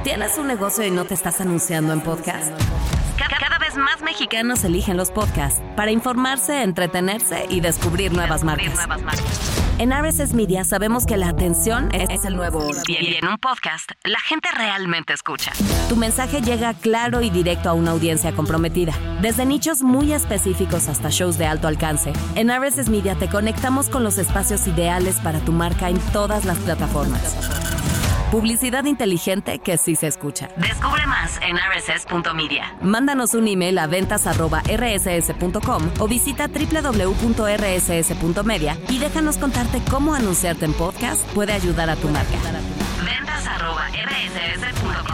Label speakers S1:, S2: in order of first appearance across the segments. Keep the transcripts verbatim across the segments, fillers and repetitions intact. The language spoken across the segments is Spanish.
S1: ¿Tienes un negocio y no te estás anunciando en podcast? Cada vez más mexicanos eligen los podcasts para informarse, entretenerse y descubrir nuevas marcas. En R S S Media sabemos que la atención es el nuevo oro. Y en un podcast, la gente realmente escucha. Tu mensaje llega claro y directo a una audiencia comprometida. Desde nichos muy específicos hasta shows de alto alcance, en R S S Media te conectamos con los espacios ideales para tu marca en todas las plataformas. Publicidad inteligente que sí se escucha. Descubre más en r s s punto media. Mándanos un email a ventas arroba r s s punto com o visita doble u doble u doble u punto r s s punto media y déjanos contarte cómo anunciarte en podcast puede ayudar a tu marca. ventas arroba r s s punto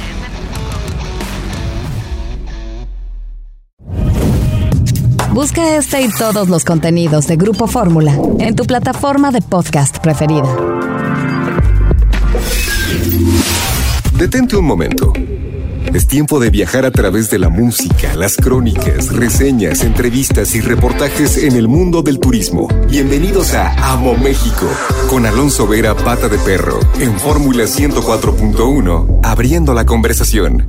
S1: com. Busca este y todos los contenidos de Grupo Fórmula en tu plataforma de podcast preferida.
S2: Detente un momento. Es tiempo de viajar a través de la música, las crónicas, reseñas, entrevistas y reportajes en el mundo del turismo. Bienvenidos a Amo México, con Alonso Vera Pata de Perro, en Fórmula ciento cuatro punto uno, abriendo la conversación.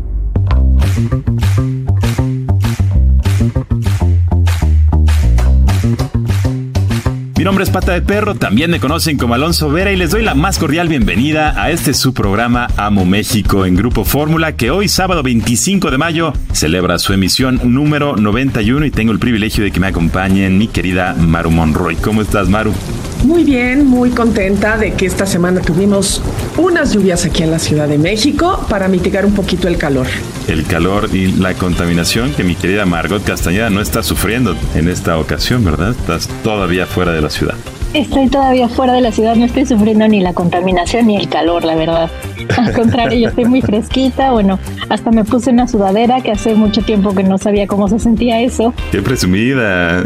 S3: Mi nombre es Pata de Perro, también me conocen como Alonso Vera y les doy la más cordial bienvenida a este su programa Amo México en Grupo Fórmula, que hoy sábado veinticinco de mayo celebra su emisión número noventa y uno y tengo el privilegio de que me acompañen mi querida Maru Monroy. ¿Cómo estás, Maru?
S4: Muy bien, muy contenta de que esta semana tuvimos unas lluvias aquí en la Ciudad de México para mitigar un poquito el calor.
S3: El calor y la contaminación que mi querida Margot Castañeda no está sufriendo en esta ocasión, ¿verdad? Estás todavía fuera de la ciudad.
S5: Estoy todavía fuera de la ciudad, no estoy sufriendo ni la contaminación ni el calor, la verdad. Al contrario, yo estoy muy fresquita, bueno, hasta me puse una sudadera que hace mucho tiempo que no sabía cómo se sentía eso.
S3: ¡Qué presumida!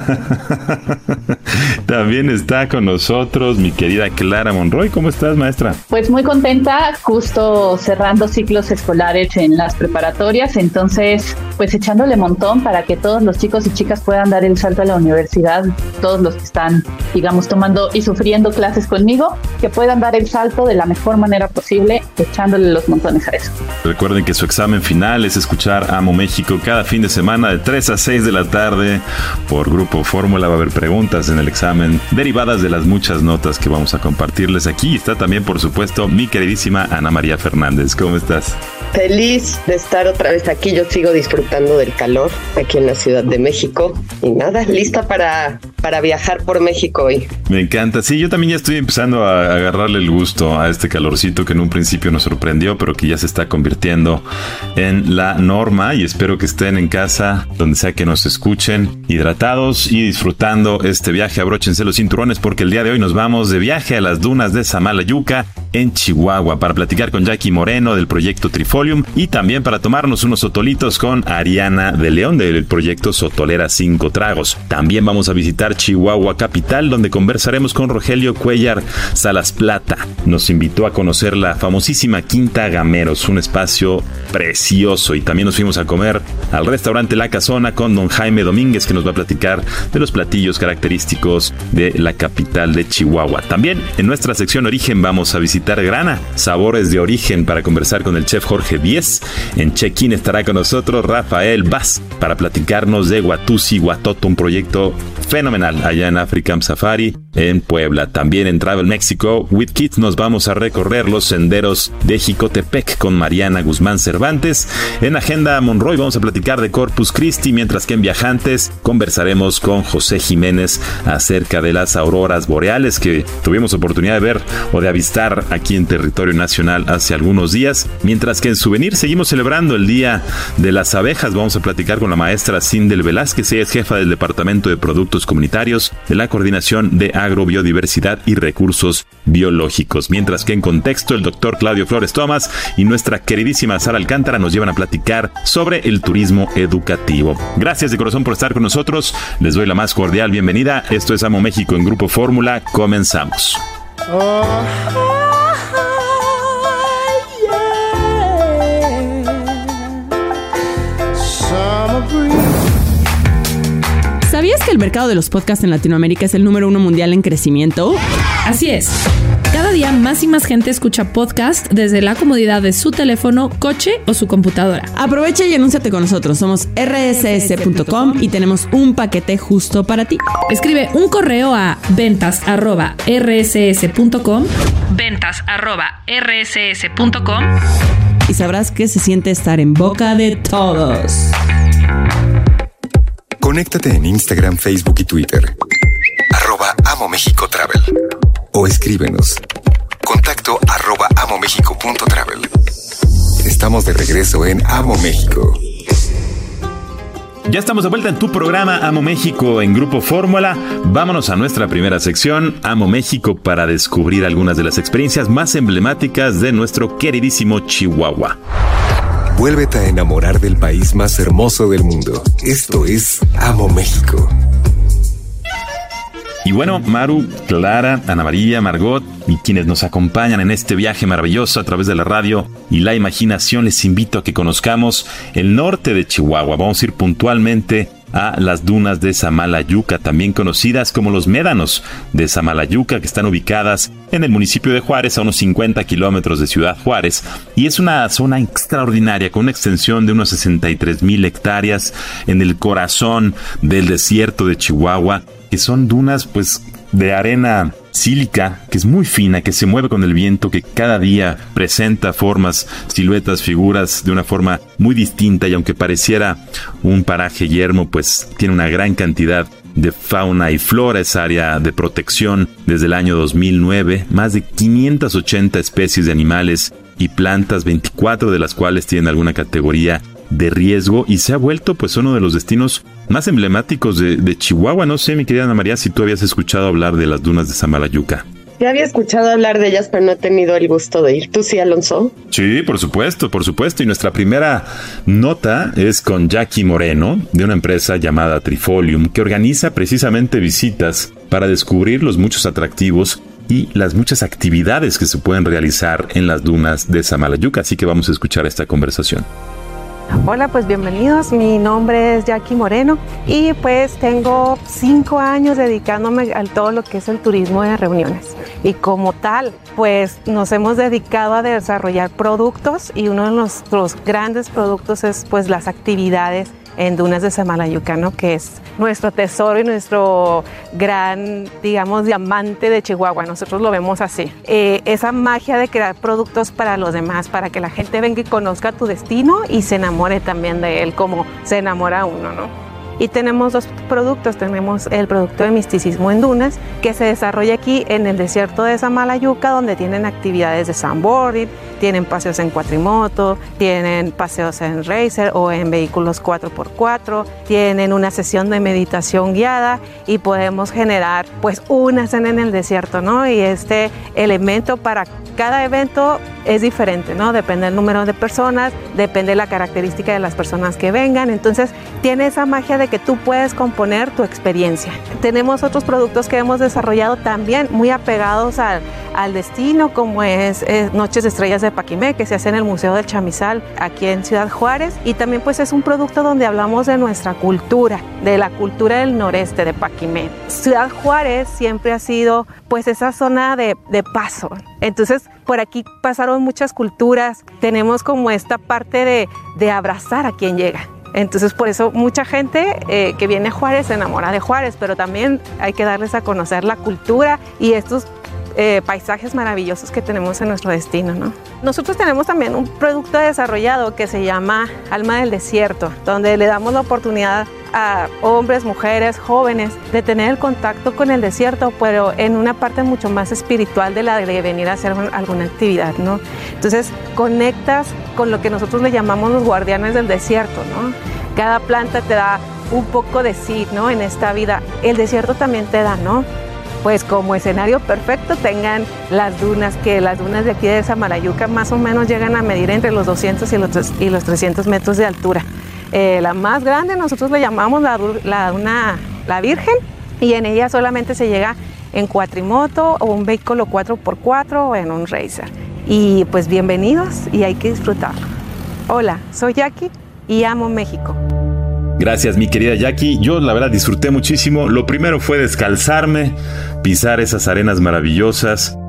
S3: También está con nosotros mi querida Clara Monroy. ¿Cómo estás, maestra?
S6: Pues muy contenta, justo cerrando ciclos escolares en las preparatorias, entonces pues echándole montón para que todos los chicos y chicas puedan dar el salto a la universidad, todos los que están, digamos, tomando y sufriendo clases conmigo, que puedan dar el salto de la mejor manera posible, echándole los montones a eso.
S3: Recuerden que su examen final es escuchar Amo México cada fin de semana de tres a seis de la tarde por Grupo Fórmula. Va a haber preguntas en el examen derivadas de las muchas notas que vamos a compartirles aquí. Está también, por supuesto, mi queridísima Ana María Fernández. ¿Cómo estás?
S7: Feliz de estar otra vez aquí. Yo sigo disfrutando del calor aquí en la Ciudad de México y nada, lista para, para viajar por México hoy.
S3: Me encanta. Sí, yo también ya estoy empezando a agarrarle el gusto a este calorcito que en un principio nos sorprendió, pero que ya se está convirtiendo en la norma, y espero que estén en casa, donde sea que nos escuchen, hidratados y disfrutando este viaje. Abróchense los cinturones porque el día de hoy nos vamos de viaje a las dunas de Samalayuca en Chihuahua para platicar con Jackie Moreno del proyecto Trifolium y también para tomarnos unos sotolitos con Ariana de León del proyecto Sotolera Cinco Tragos. También vamos a visitar Chihuahua capital, donde conversaremos con Rogelio Cuellar Salas Plata. Nos invitó a conocer la famosísima Quinta Gameros, un espacio precioso, y también nos fuimos a comer al restaurante La Casona con don Jaime Domínguez, que nos va a platicar de los platillos característicos de la capital de Chihuahua. También en nuestra sección Origen vamos a visitar Grana, sabores de origen, para conversar con el chef Jorge Díez. En check-in estará con nosotros Rafael Vaz para platicarnos de Huatusi Huatoto, un proyecto fenomenal allá en African Safari en Puebla. También en Travel México with Kids nos vamos a recorrer los senderos de Jicotepec con Mariana Guzmán Cervantes. En Agenda Monroy vamos a platicar de Corpus Christi, mientras que en Viajantes conversaremos con José Jiménez acerca de las auroras boreales que tuvimos oportunidad de ver o de avistar aquí en territorio nacional hace algunos días. Mientras que en Souvenir seguimos celebrando el Día de las Abejas. Vamos a platicar con la maestra Sindel Velázquez. Ella es jefa del Departamento de Productos Comunitarios de la Coordinación de Agrobiodiversidad y Recursos Biológicos. Mientras que en Contexto, el doctor Claudio Flores Tomás y nuestra queridísima Sara Alcántara nos llevan a platicar sobre el turismo educativo. Gracias de corazón por estar con nosotros. Les doy la más cordial bienvenida. Esto es Amo México en Grupo Fórmula. Comenzamos. Oh.
S8: ¿Sabías que el mercado de los podcasts en Latinoamérica es el número uno mundial en crecimiento? Así es. Cada Cada día más y más gente escucha podcast desde la comodidad de su teléfono, coche o su computadora.
S9: Aprovecha y anúnciate con nosotros. Somos erre ese ese punto com y tenemos un paquete justo para ti.
S8: Escribe un correo a ventas arroba erre ese ese punto com, ventas arroba erre ese ese punto com,
S9: y sabrás que se siente estar en boca de todos.
S2: Conéctate en Instagram, Facebook y Twitter. Arroba Amo México Travel. O escríbenos. Contacto arroba amomexico punto travel. Estamos de regreso en Amo México.
S3: Ya estamos de vuelta en tu programa Amo México en Grupo Fórmula. Vámonos a nuestra primera sección, Amo México, para descubrir algunas de las experiencias más emblemáticas de nuestro queridísimo Chihuahua.
S2: Vuélvete a enamorar del país más hermoso del mundo. Esto es Amo México.
S3: Y bueno, Maru, Clara, Ana María, Margot y quienes nos acompañan en este viaje maravilloso a través de la radio y la imaginación, les invito a que conozcamos el norte de Chihuahua. Vamos a ir puntualmente a las dunas de Samalayuca, también conocidas como los médanos de Samalayuca, que están ubicadas en el municipio de Juárez, a unos cincuenta kilómetros de Ciudad Juárez, y es una zona extraordinaria con una extensión de unos sesenta y tres mil hectáreas en el corazón del desierto de Chihuahua, que son dunas pues de arena sílica, que es muy fina, que se mueve con el viento, que cada día presenta formas, siluetas, figuras de una forma muy distinta, y aunque pareciera un paraje yermo, pues tiene una gran cantidad de fauna y flora. Es área de protección desde el año dos mil nueve, más de quinientas ochenta especies de animales y plantas, veinticuatro de las cuales tienen alguna categoría de riesgo, y se ha vuelto pues uno de los destinos más emblemáticos de, de Chihuahua. No sé, mi querida Ana María, si tú habías escuchado hablar de las dunas de Samalayuca.
S7: Ya había escuchado hablar de ellas, pero no he tenido el gusto de ir. ¿Tú sí, Alonso?
S3: Sí, por supuesto, por supuesto. Y nuestra primera nota es con Jackie Moreno, de una empresa llamada Trifolium, que organiza precisamente visitas para descubrir los muchos atractivos y las muchas actividades que se pueden realizar en las dunas de Samalayuca. Así que vamos a escuchar esta conversación.
S10: Hola, pues bienvenidos. Mi nombre es Jackie Moreno y pues tengo cinco años dedicándome a todo lo que es el turismo de reuniones. Y como tal, pues nos hemos dedicado a desarrollar productos, y uno de nuestros grandes productos es pues las actividades en dunas de Samalayuca, ¿no? Que es nuestro tesoro y nuestro gran, digamos, diamante de Chihuahua. Nosotros lo vemos así. Eh, esa magia de crear productos para los demás, para que la gente venga y conozca tu destino y se enamore también de él, como se enamora uno, ¿no? Y tenemos dos productos. Tenemos el producto de misticismo en dunas, que se desarrolla aquí en el desierto de Samalayuca, donde tienen actividades de sandboarding, tienen paseos en cuatrimoto, tienen paseos en racer o en vehículos cuatro por cuatro, tienen una sesión de meditación guiada, y podemos generar pues una cena en el desierto, ¿no? Y este elemento para cada evento es diferente, ¿no? Depende del número de personas, depende de la característica de las personas que vengan. Entonces tiene esa magia de que tú puedes componer tu experiencia. Tenemos otros productos que hemos desarrollado también muy apegados al, al destino, como es, es Noches de Estrellas de Paquimé, que se hace en el Museo del Chamizal aquí en Ciudad Juárez, y también pues es un producto donde hablamos de nuestra cultura, de la cultura del noreste de Paquimé. Ciudad Juárez siempre ha sido pues esa zona de, de paso. Entonces por aquí pasaron muchas culturas, tenemos como esta parte de, de abrazar a quien llega. Entonces por eso mucha gente eh, que viene a Juárez se enamora de Juárez, pero también hay que darles a conocer la cultura y estos eh, paisajes maravillosos que tenemos en nuestro destino, ¿no? Nosotros tenemos también un producto desarrollado que se llama Alma del Desierto, donde le damos la oportunidad a hombres, mujeres, jóvenes de tener el contacto con el desierto, pero en una parte mucho más espiritual de la de venir a hacer alguna actividad, ¿no? Entonces conectas con lo que nosotros le llamamos los guardianes del desierto, ¿no? Cada planta te da un poco de sí, ¿no? En esta vida. El desierto también te da, ¿no? Pues como escenario perfecto tengan las dunas, que las dunas de aquí de Samalayuca más o menos llegan a medir entre los doscientos y los, y los trescientos metros de altura. Eh, la más grande nosotros le llamamos la, la duna La Virgen, y en ella solamente se llega en cuatrimoto o un vehículo cuatro por cuatro o en un racer. Y pues bienvenidos, y hay que disfrutarlo. Hola, soy Jackie y amo México.
S3: Gracias, mi querida Jackie. Yo la verdad disfruté muchísimo. Lo primero fue descalzarme, pisar esas arenas maravillosas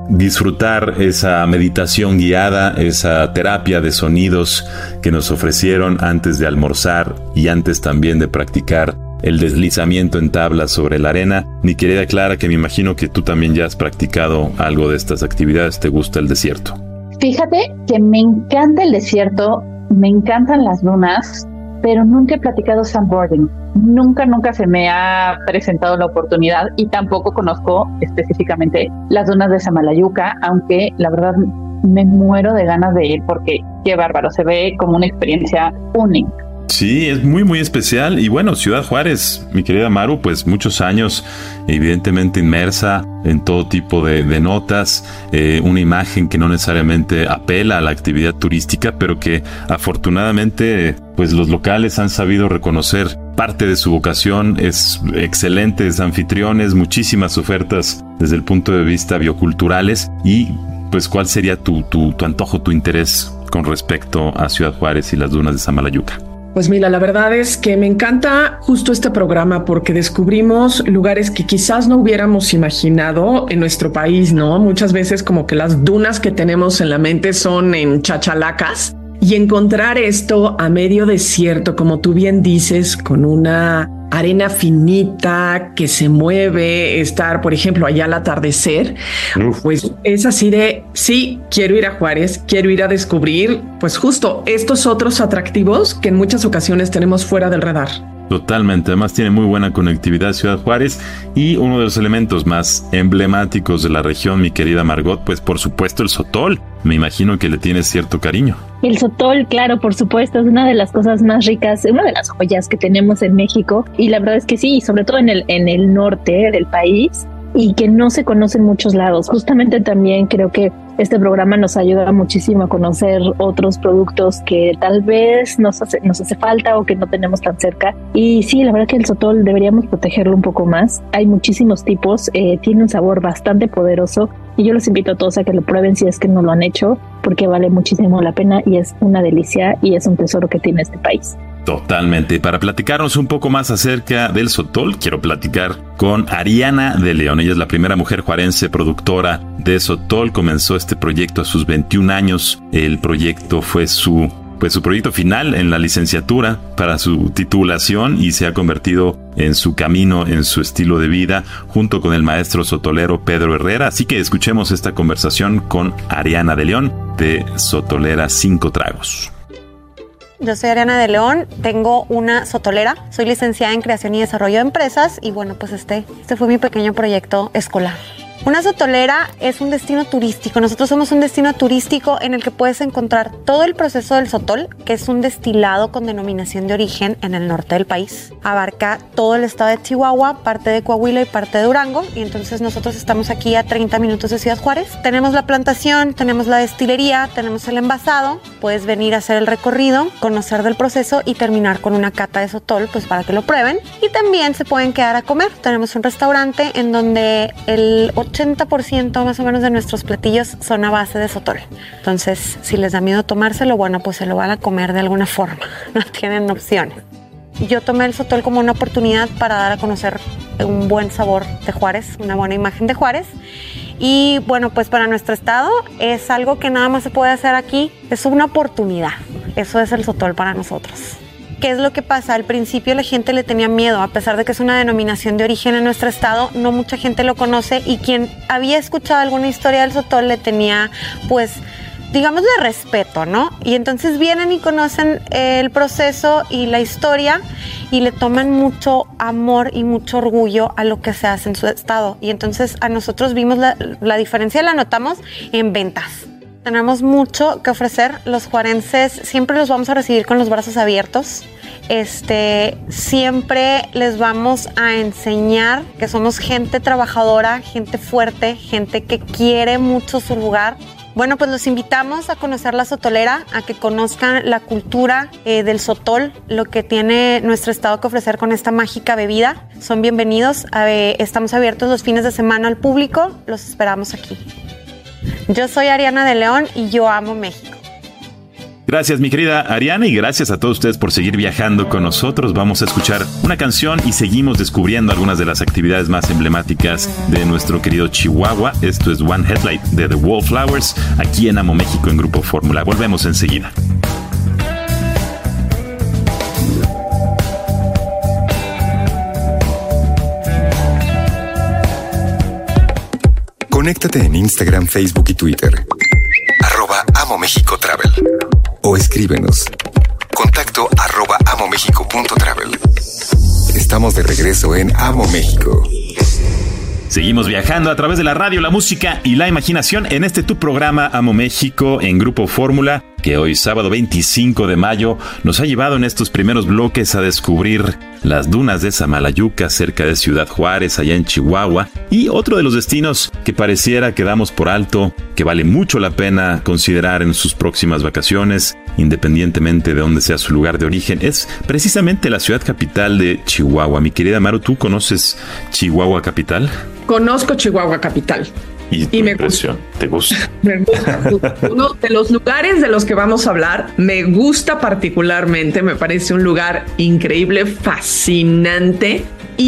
S3: disfrutar esa meditación guiada, esa terapia de sonidos que nos ofrecieron antes de almorzar y antes también de practicar el deslizamiento en tablas sobre la arena. Mi querida Clara, que me imagino que tú también ya has practicado algo de estas actividades, ¿te gusta el desierto?
S6: Fíjate que me encanta el desierto, me encantan las dunas, pero nunca he platicado sandboarding. Nunca, nunca se me ha presentado la oportunidad y tampoco conozco específicamente las dunas de Samalayuca, aunque la verdad me muero de ganas de ir porque qué bárbaro, se ve como una experiencia única.
S3: Sí, es muy muy especial. Y bueno, Ciudad Juárez, mi querida Maru, pues muchos años evidentemente inmersa en todo tipo de, de notas, eh, una imagen que no necesariamente apela a la actividad turística, pero que afortunadamente pues los locales han sabido reconocer parte de su vocación. Es excelentes anfitriones, muchísimas ofertas desde el punto de vista bioculturales. Y pues ¿cuál sería tu, tu, tu antojo, tu interés con respecto a Ciudad Juárez y las dunas de Samalayuca?
S4: Pues mira, la verdad es que me encanta justo este programa porque descubrimos lugares que quizás no hubiéramos imaginado en nuestro país, ¿no? Muchas veces como que las dunas que tenemos en la mente son en chachalacas, y encontrar esto a medio desierto, como tú bien dices, con una arena finita que se mueve, estar, por ejemplo, allá al atardecer, Uf. pues es así de, sí, quiero ir a Juárez, quiero ir a descubrir, pues justo estos otros atractivos que en muchas ocasiones tenemos fuera del radar.
S3: Totalmente, además tiene muy buena conectividad Ciudad Juárez, y uno de los elementos más emblemáticos de la región, mi querida Margot, pues por supuesto el Sotol. Me imagino que le tienes cierto cariño.
S5: El Sotol, claro, por supuesto, es una de las cosas más ricas, una de las joyas que tenemos en México, y la verdad es que sí, sobre todo en el, en el norte del país, y que no se conoce en muchos lados. Justamente también creo que este programa nos ayuda muchísimo a conocer otros productos que tal vez nos hace, nos hace falta o que no tenemos tan cerca. Y sí, la verdad que el Sotol deberíamos protegerlo un poco más. Hay muchísimos tipos, eh, tiene un sabor bastante poderoso, y yo los invito a todos a que lo prueben si es que no lo han hecho, porque vale muchísimo la pena y es una delicia y es un tesoro que tiene este país.
S3: Totalmente. Para platicarnos un poco más acerca del Sotol, quiero platicar con Ariana de León. Ella es la primera mujer juarense productora de Sotol. Comenzó este proyecto a sus veintiún años. El proyecto fue su, pues su proyecto final en la licenciatura para su titulación, y se ha convertido en su camino, en su estilo de vida, junto con el maestro sotolero Pedro Herrera. Así que escuchemos esta conversación con Ariana de León de Sotolera Cinco Tragos.
S11: Yo soy Ariana de León, tengo una sotolera, soy licenciada en Creación y Desarrollo de Empresas, y bueno, pues este, este fue mi pequeño proyecto escolar. Una sotolera es un destino turístico. Nosotros somos un destino turístico en el que puedes encontrar todo el proceso del sotol, que es un destilado con denominación de origen en el norte del país. Abarca todo el estado de Chihuahua, parte de Coahuila y parte de Durango, y entonces nosotros estamos aquí a treinta minutos de Ciudad Juárez. Tenemos la plantación, tenemos la destilería, tenemos el envasado. Puedes venir a hacer el recorrido, conocer del proceso y terminar con una cata de sotol, pues para que lo prueben. Y también se pueden quedar a comer. Tenemos un restaurante en donde el ochenta por ciento más o menos de nuestros platillos son a base de sotol. Entonces, si les da miedo tomárselo, bueno, pues se lo van a comer de alguna forma. No tienen opción. Yo tomé el sotol como una oportunidad para dar a conocer un buen sabor de Juárez, una buena imagen de Juárez. Y bueno, pues para nuestro estado es algo que nada más se puede hacer aquí. Es una oportunidad. Eso es el sotol para nosotros. ¿Qué es lo que pasa? Al principio la gente le tenía miedo, a pesar de que es una denominación de origen en nuestro estado, no mucha gente lo conoce, y quien había escuchado alguna historia del sotol le tenía, pues, digamos, de respeto, ¿no? Y entonces vienen y conocen el proceso y la historia y le toman mucho amor y mucho orgullo a lo que se hace en su estado. Y entonces a nosotros vimos la, la diferencia, la notamos en ventas. Tenemos mucho que ofrecer. Los juarenses siempre los vamos a recibir con los brazos abiertos. Este, siempre les vamos a enseñar que somos gente trabajadora, gente fuerte, gente que quiere mucho su lugar. Bueno, pues los invitamos a conocer la sotolera, a que conozcan la cultura eh, del sotol, lo que tiene nuestro estado que ofrecer con esta mágica bebida. Son bienvenidos. Eh, estamos abiertos los fines de semana al público. Los esperamos aquí. Yo soy Ariana de León y yo amo México.
S3: Gracias, mi querida Ariana, y gracias a todos ustedes por seguir viajando con nosotros. Vamos a escuchar una canción y seguimos descubriendo algunas de las actividades más emblemáticas de nuestro querido Chihuahua. Esto es One Headlight de The Wallflowers, aquí en Amo México en Grupo Fórmula. Volvemos enseguida.
S2: Conéctate en Instagram, Facebook y Twitter. Arroba Amo México Travel. O escríbenos. Contacto arroba amomexico.travel. Estamos de regreso en Amo México.
S3: Seguimos viajando a través de la radio, la música y la imaginación en este tu programa Amo México en Grupo Fórmula, que hoy sábado veinticinco de mayo nos ha llevado en estos primeros bloques a descubrir las dunas de Samalayuca cerca de Ciudad Juárez, allá en Chihuahua, y otro de los destinos que pareciera que damos por alto, que vale mucho la pena considerar en sus próximas vacaciones, independientemente de dónde sea su lugar de origen, es precisamente la ciudad capital de Chihuahua. Mi querida Maru, ¿tú conoces Chihuahua capital?
S4: Conozco Chihuahua capital.
S3: ¿Y tu
S4: y me
S3: impresión?
S4: gusta.
S3: ¿Te gusta?
S4: Me gusta. Uno de los lugares de los que vamos a hablar me gusta particularmente, me parece un lugar increíble, fascinante.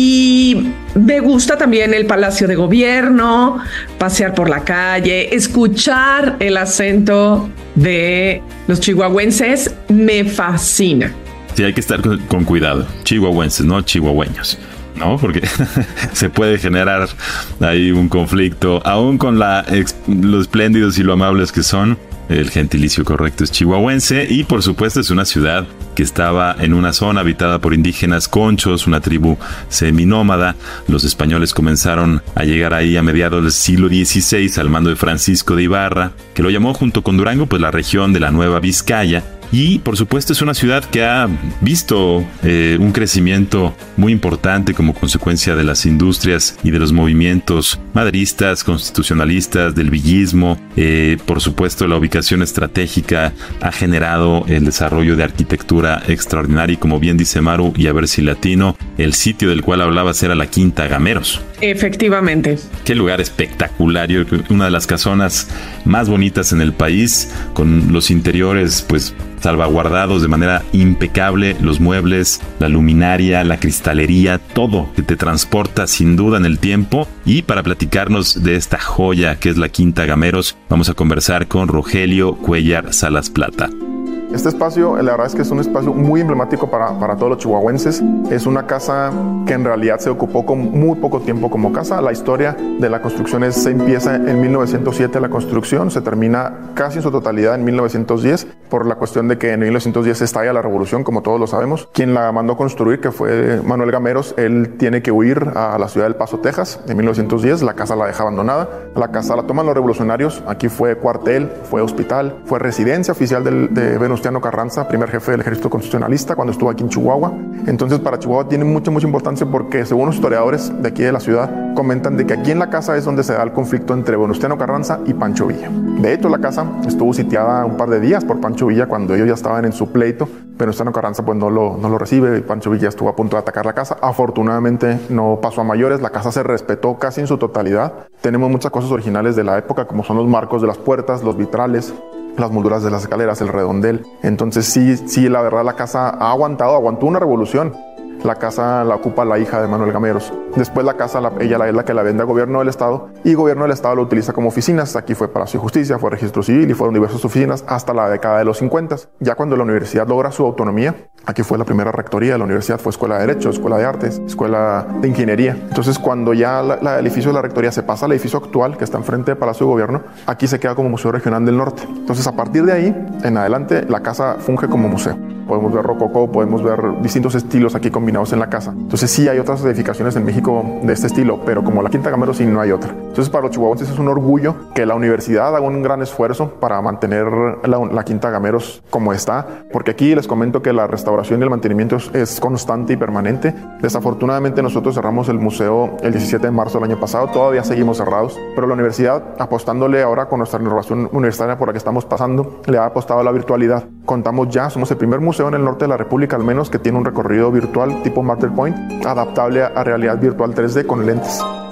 S4: Y me gusta también el Palacio de Gobierno, pasear por la calle, escuchar el acento de los chihuahuenses, me fascina.
S3: Sí, hay que estar con, con cuidado. Chihuahuenses, no chihuahueños. ¿No? Porque se puede generar ahí un conflicto, aún con la lo espléndidos y lo amables que son. El gentilicio correcto es chihuahuense y por supuesto es una ciudad que estaba en una zona habitada por indígenas conchos, una tribu seminómada. Los españoles comenzaron a llegar ahí a mediados del siglo dieciséis al mando de Francisco de Ibarra, que lo llamó junto con Durango pues la región de la Nueva Vizcaya. Y por supuesto es una ciudad que ha visto eh, un crecimiento muy importante como consecuencia de las industrias y de los movimientos maderistas, constitucionalistas, del villismo. Eh, por supuesto la ubicación estratégica ha generado el desarrollo de arquitectura extraordinaria y como bien dice Maru, y a ver si latino, el sitio del cual hablabas era la Quinta Gameros.
S4: Efectivamente.
S3: Qué lugar espectacular, yo creo que una de las casonas más bonitas en el país, con los interiores pues salvaguardados de manera impecable, los muebles, la luminaria, la cristalería, todo que te transporta sin duda en el tiempo. Y para platicarnos de esta joya que es la Quinta Gameros, vamos a conversar con Rogelio Cuellar Salas Plata.
S12: Este espacio, la verdad es que es un espacio muy emblemático para, para todos los chihuahuenses. Es una casa que en realidad se ocupó con muy poco tiempo como casa. La historia de la construcción es, se empieza en mil novecientos siete la construcción, se termina casi en su totalidad en mil novecientos diez, por la cuestión de que en mil novecientos diez estalla la revolución, como todos lo sabemos. Quien la mandó construir, que fue Manuel Gameros, él tiene que huir a la ciudad del Paso, Texas, en mil novecientos diez. La casa la deja abandonada. La casa la toman los revolucionarios. Aquí fue cuartel, fue hospital, fue residencia oficial del, de Venustiano Carranza, primer jefe del ejército constitucionalista cuando estuvo aquí en Chihuahua. Entonces para Chihuahua tiene mucha, mucha importancia porque según los historiadores de aquí de la ciudad comentan de que aquí en la casa es donde se da el conflicto entre Venustiano Carranza y Pancho Villa. De hecho la casa estuvo sitiada un par de días por Pancho Villa cuando ellos ya estaban en su pleito. Venustiano Carranza pues no lo, no lo recibe y Pancho Villa estuvo a punto de atacar la casa. Afortunadamente no pasó a mayores, la casa se respetó casi en su totalidad. Tenemos muchas cosas originales de la época como son los marcos de las puertas, los vitrales, las molduras de las escaleras, el redondel. Entonces sí, sí, la verdad la casa ha aguantado, aguantó una revolución. La casa la ocupa la hija de Manuel Gameros. Después la casa, la, ella la, es la que la vende a gobierno del estado y gobierno del estado lo utiliza como oficinas. Aquí fue Palacio de Justicia, fue Registro Civil y fueron diversas oficinas hasta la década de los cincuenta. Ya cuando la universidad logra su autonomía, aquí fue la primera rectoría de la universidad, fue Escuela de Derecho, Escuela de Artes, Escuela de Ingeniería. Entonces cuando ya la, la, el edificio de la rectoría se pasa al edificio actual que está enfrente del Palacio de Gobierno, aquí se queda como Museo Regional del Norte. Entonces a partir de ahí en adelante la casa funge como museo. Podemos ver rococó, podemos ver distintos estilos aquí combinados en la casa. Entonces sí hay otras edificaciones en México de este estilo, pero como la Quinta Gameros sí no hay otra. Entonces para los chihuahuenses es un orgullo que la universidad haga un gran esfuerzo para mantener la, la Quinta Gameros como está, porque aquí les comento que la restauración y el mantenimiento es, es constante y permanente. Desafortunadamente nosotros cerramos el museo el diecisiete de marzo del año pasado, todavía seguimos cerrados, pero la universidad, apostándole ahora con nuestra renovación universitaria por la que estamos pasando, le ha apostado a la virtualidad. Contamos ya, somos el primer museo en el norte de la República al menos que tiene un recorrido virtual tipo Martyr Point, adaptable a realidad virtual tres D con lentes.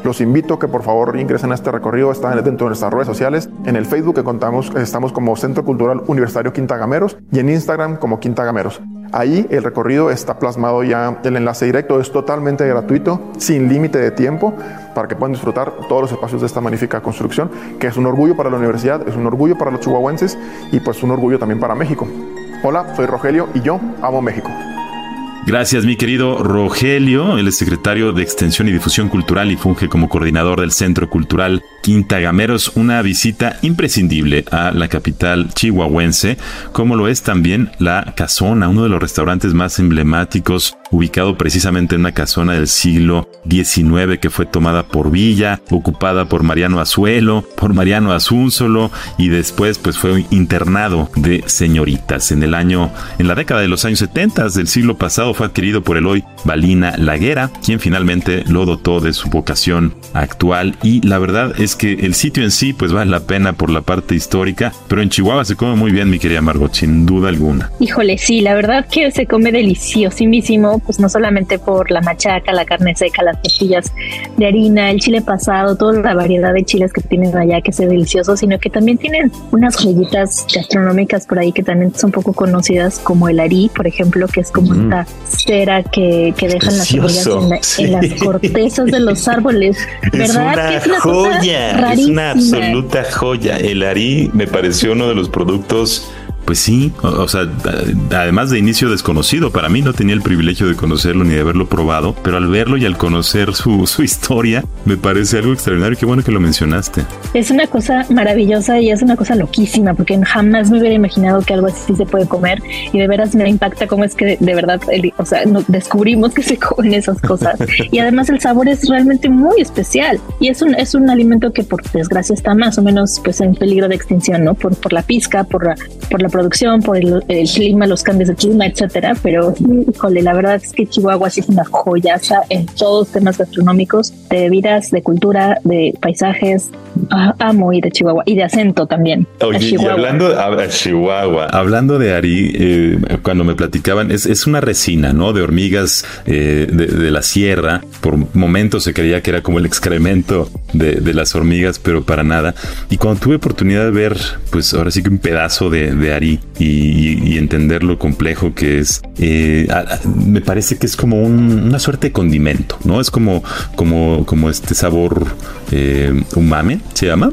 S12: Los invito a que por favor ingresen a este recorrido, está dentro de nuestras redes sociales. En el Facebook que contamos, estamos como Centro Cultural Universitario Quintagameros y en Instagram como Quintagameros. Ahí el recorrido está plasmado ya, el enlace directo es totalmente gratuito, sin límite de tiempo, para que puedan disfrutar todos los espacios de esta magnífica construcción, que es un orgullo para la universidad, es un orgullo para los chihuahuenses y pues un orgullo también para México. Hola, soy Rogelio y yo amo México.
S3: Gracias, mi querido Rogelio. Él es secretario de Extensión y Difusión Cultural y funge como coordinador del Centro Cultural Quintagameros. Una visita imprescindible a la capital chihuahuense, como lo es también la Casona, uno de los restaurantes más emblemáticos, ubicado precisamente en una casona del siglo diecinueve que fue tomada por Villa, ocupada por Mariano Azuelo, por Mariano Asúnzolo y después pues fue internado de señoritas. En el año, en la década de los años setenta del siglo pasado fue adquirido por Eloy Balina Laguera, quien finalmente lo dotó de su vocación actual, y la verdad es que el sitio en sí pues vale la pena por la parte histórica, pero en Chihuahua se come muy bien, mi querida Margot, sin duda alguna.
S5: Híjole, sí, la verdad que se come deliciosísimo, pues no solamente por la machaca, la carne seca, las tortillas de harina, el chile pasado, toda la variedad de chiles que tienen allá que es delicioso, sino que también tienen unas joyitas gastronómicas por ahí que también son poco conocidas, como el arí, por ejemplo, que es como mm. esta cera que, que dejan las hormigas en, la, sí. en las cortezas de los árboles. ¿Verdad?
S3: Es una, es una joya, es una absoluta joya. El arí me pareció uno de los productos. Pues sí, o, o sea, además de inicio desconocido, para mí no tenía el privilegio de conocerlo ni de haberlo probado, pero al verlo y al conocer su, su historia, me parece algo extraordinario. Qué bueno que lo mencionaste.
S5: Es una cosa maravillosa y es una cosa loquísima, porque jamás me hubiera imaginado que algo así se puede comer, y de veras me impacta cómo es que de verdad, el, o sea, nos descubrimos que se comen esas cosas. Y además el sabor es realmente muy especial, y es un, es un alimento que por desgracia está más o menos pues en peligro de extinción, ¿no? Por, por la pizca, por la, por la producción, por el, el clima, los cambios de clima, etcétera. Pero, híjole, la verdad es que Chihuahua sí es una joyaza en todos temas gastronómicos, de bebidas, de cultura, de paisajes. Ah, amo ir a Chihuahua, y de acento también.
S3: Oye, y hablando a Chihuahua, hablando de arí, eh, cuando me platicaban, es, es una resina, ¿no? De hormigas eh, de, de la sierra. Por momentos se creía que era como el excremento de, de las hormigas, pero para nada. Y cuando tuve oportunidad de ver, pues ahora sí que un pedazo de, de arí y, y, y entender lo complejo que es, eh, a, a, me parece que es como un, una suerte de condimento, ¿no? Es como, como, como este sabor eh, umami, se llama.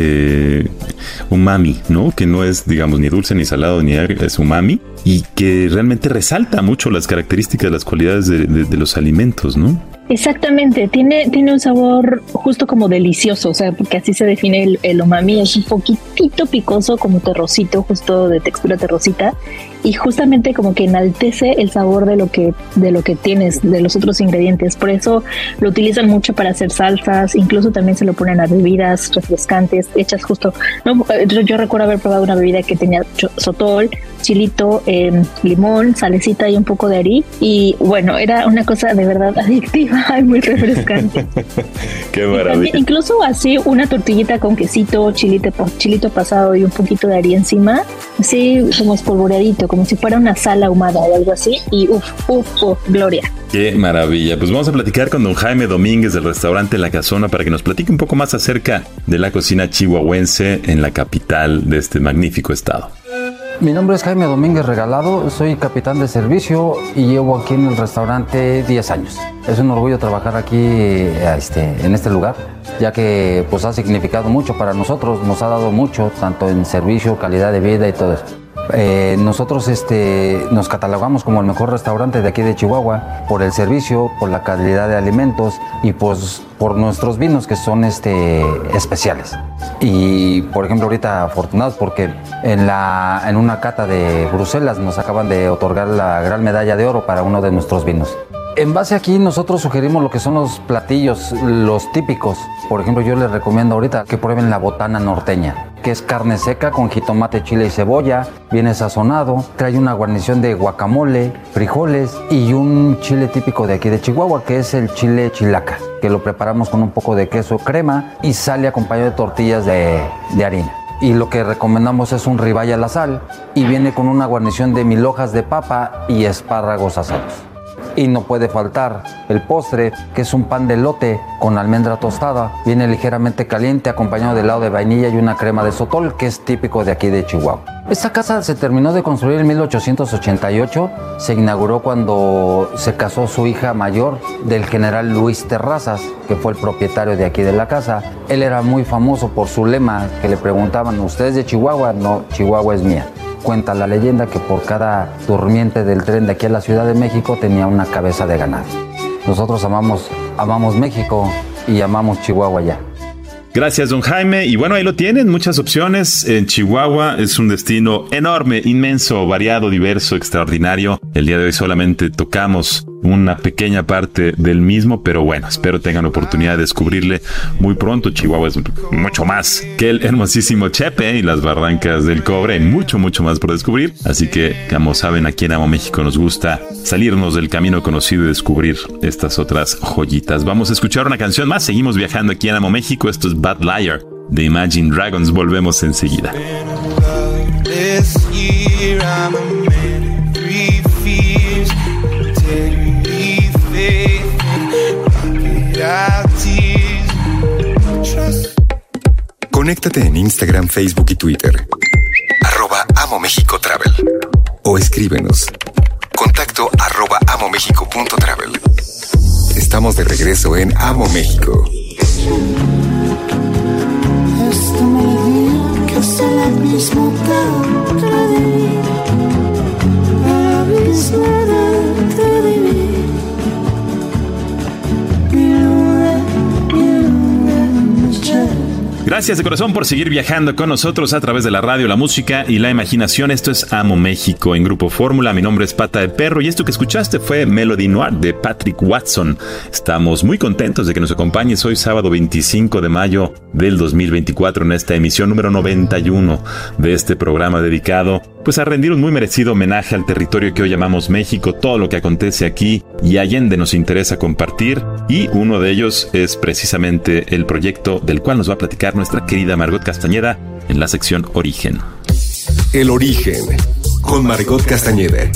S3: Eh, umami, ¿no? Que no es, digamos, ni dulce ni salado ni agrio, es umami, y que realmente resalta mucho las características, las cualidades de, de, de los alimentos, ¿no?
S5: Exactamente, tiene, tiene un sabor justo como delicioso, o sea, porque así se define el, el umami, es un poquitito picoso, como terrocito, justo de textura terrosita, y justamente como que enaltece el sabor de lo que, de lo que tienes, de los otros ingredientes. Por eso lo utilizan mucho para hacer salsas, incluso también se lo ponen a bebidas refrescantes, hechas justo, no, yo, yo recuerdo haber probado una bebida que tenía sotol, chilito, eh, limón, salecita y un poco de arí, y bueno, era una cosa de verdad adictiva. Ay, muy refrescante.
S3: Qué maravilla.
S5: También, incluso así una tortillita con quesito, chilito, chilito pasado y un poquito de arí encima, así como espolvoreadito, como si fuera una sal ahumada o algo así, y uff, uff, uff, gloria.
S3: Qué maravilla. Pues vamos a platicar con don Jaime Domínguez del restaurante La Casona para que nos platique un poco más acerca de la cocina chihuahuense en la capital de este magnífico estado.
S13: Mi nombre es Jaime Domínguez Regalado, soy capitán de servicio y llevo aquí en el restaurante diez años. Es un orgullo trabajar aquí este, en este lugar, ya que pues, ha significado mucho para nosotros, nos ha dado mucho, tanto en servicio, calidad de vida y todo eso. Eh, nosotros este, nos catalogamos como el mejor restaurante de aquí de Chihuahua por el servicio, por la calidad de alimentos y pues por nuestros vinos que son este, especiales. Y por ejemplo ahorita afortunados porque en, la, en una cata de Bruselas nos acaban de otorgar la gran medalla de oro para uno de nuestros vinos. En base aquí nosotros sugerimos lo que son los platillos, los típicos. Por ejemplo, yo les recomiendo ahorita que prueben la botana norteña, que es carne seca con jitomate, chile y cebolla, viene sazonado, trae una guarnición de guacamole, frijoles y un chile típico de aquí de Chihuahua, que es el chile chilaca, que lo preparamos con un poco de queso crema y sale acompañado de tortillas de, de harina. Y lo que recomendamos es un ribeye a la sal y viene con una guarnición de mil hojas de papa y espárragos asados. Y no puede faltar el postre, que es un pan de elote con almendra tostada. Viene ligeramente caliente, acompañado de helado de vainilla y una crema de sotol, que es típico de aquí de Chihuahua. Esta casa se terminó de construir en mil ochocientos ochenta y ocho. Se inauguró cuando se casó su hija mayor del general Luis Terrazas, que fue el propietario de aquí de la casa. Él era muy famoso por su lema, que le preguntaban, ¿usted es de Chihuahua? No, Chihuahua es mía. Cuenta la leyenda que por cada durmiente del tren de aquí a la Ciudad de México tenía una cabeza de ganado. Nosotros amamos, amamos México y amamos Chihuahua ya.
S3: Gracias, don Jaime. Y bueno, ahí lo tienen, muchas opciones. En Chihuahua es un destino enorme, inmenso, variado, diverso, extraordinario. El día de hoy solamente tocamos una pequeña parte del mismo, pero bueno, espero tengan la oportunidad de descubrirle muy pronto. Chihuahua es mucho más que el hermosísimo Chepe y las barrancas del Cobre. Hay mucho, mucho más por descubrir. Así que, como saben, aquí en Amo México nos gusta salirnos del camino conocido y descubrir estas otras joyitas. Vamos a escuchar una canción más. Seguimos viajando aquí en Amo México. Esto es Bad Liar de Imagine Dragons. Volvemos enseguida.
S2: Conéctate en Instagram, Facebook y Twitter. Arroba Amo México Travel. O escríbenos. Contacto arroba amomexico.travel. Estamos de regreso en Amo México.
S14: Esta melodía que es el abismo dentro de mí, el abismo dentro de mí.
S3: Gracias de corazón por seguir viajando con nosotros a través de la radio, la música y la imaginación. Esto es Amo México en Grupo Fórmula. Mi nombre es Pata de Perro y esto que escuchaste fue Melody Noir de Patrick Watson. Estamos muy contentos de que nos acompañes hoy sábado veinticinco de mayo del dos mil veinticuatro en esta emisión número noventa y uno de este programa dedicado pues a rendir un muy merecido homenaje al territorio que hoy llamamos México. Todo lo que acontece aquí y allende nos interesa compartir y uno de ellos es precisamente el proyecto del cual nos va a platicar nuestra querida Margot Castañeda en la sección Origen.
S2: El Origen, con Margot Castañeda.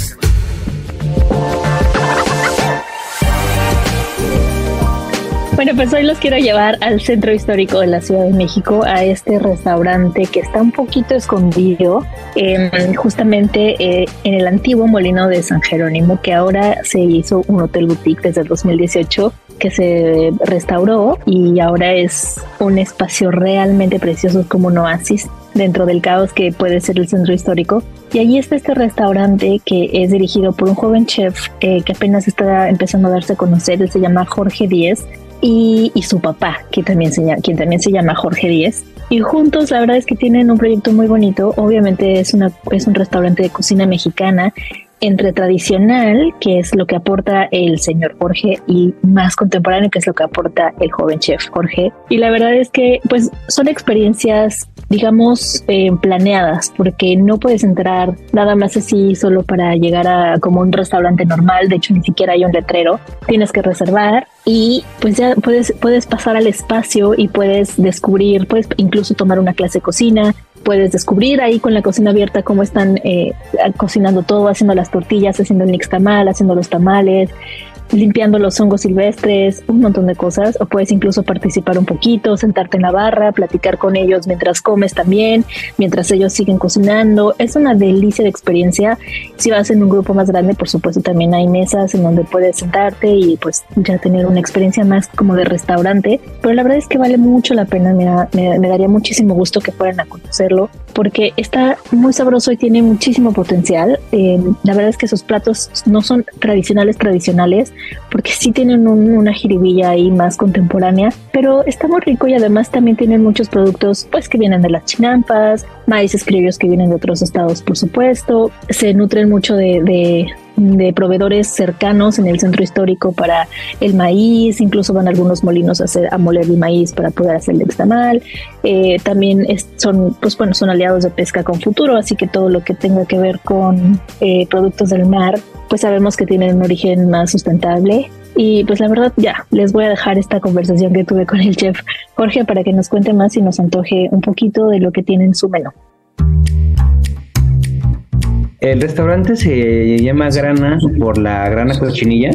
S5: Bueno, pues hoy los quiero llevar al centro histórico de la Ciudad de México, a este restaurante que está un poquito escondido, eh, justamente eh, en el antiguo Molino de San Jerónimo, que ahora se hizo un hotel boutique desde el dos mil dieciocho, que se restauró y ahora es un espacio realmente precioso, como un oasis dentro del caos que puede ser el centro histórico. Y allí está este restaurante que es dirigido por un joven chef eh, que apenas está empezando a darse a conocer. Él se llama Jorge Díez y, y su papá, que también se llama, quien también se llama Jorge Díez. Y juntos la verdad es que tienen un proyecto muy bonito. Obviamente es, una, es un restaurante de cocina mexicana, entre tradicional, que es lo que aporta el señor Jorge, y más contemporáneo, que es lo que aporta el joven chef Jorge. Y la verdad es que pues son experiencias, digamos, eh, planeadas, porque no puedes entrar nada más así solo para llegar a como un restaurante normal. De hecho, ni siquiera hay un letrero, tienes que reservar y pues ya puedes, puedes pasar al espacio y puedes descubrir, puedes incluso tomar una clase de cocina. Puedes descubrir ahí con la cocina abierta cómo están eh, cocinando todo, haciendo las tortillas, haciendo el nixtamal, haciendo los tamales, limpiando los hongos silvestres, un montón de cosas. O puedes incluso participar un poquito, sentarte en la barra, platicar con ellos mientras comes también, mientras ellos siguen cocinando. Es una delicia de experiencia. Si vas en un grupo más grande, por supuesto también hay mesas en donde puedes sentarte y pues ya tener una experiencia más como de restaurante. Pero la verdad es que vale mucho la pena. Me, da, me, me daría muchísimo gusto que fueran a conocerlo, porque está muy sabroso y tiene muchísimo potencial. Eh, la verdad es que sus platos no son tradicionales tradicionales, porque sí tienen un, una jiribilla ahí más contemporánea, pero está muy rico y además también tienen muchos productos pues que vienen de las chinampas, maíces criollos que vienen de otros estados, por supuesto. Se nutren mucho de, de, de proveedores cercanos en el centro histórico para el maíz, incluso van a algunos molinos a, hacer, a moler el maíz para poder hacer el nixtamal. Eh, también es, son, pues bueno, son aliados de Pesca con Futuro, así que todo lo que tenga que ver con eh, productos del mar, pues sabemos que tienen un origen más sustentable. Y pues la verdad ya, les voy a dejar esta conversación que tuve con el chef Jorge para que nos cuente más y nos antoje un poquito de lo que tiene en su menú.
S15: El restaurante se llama Grana por la grana cochinilla,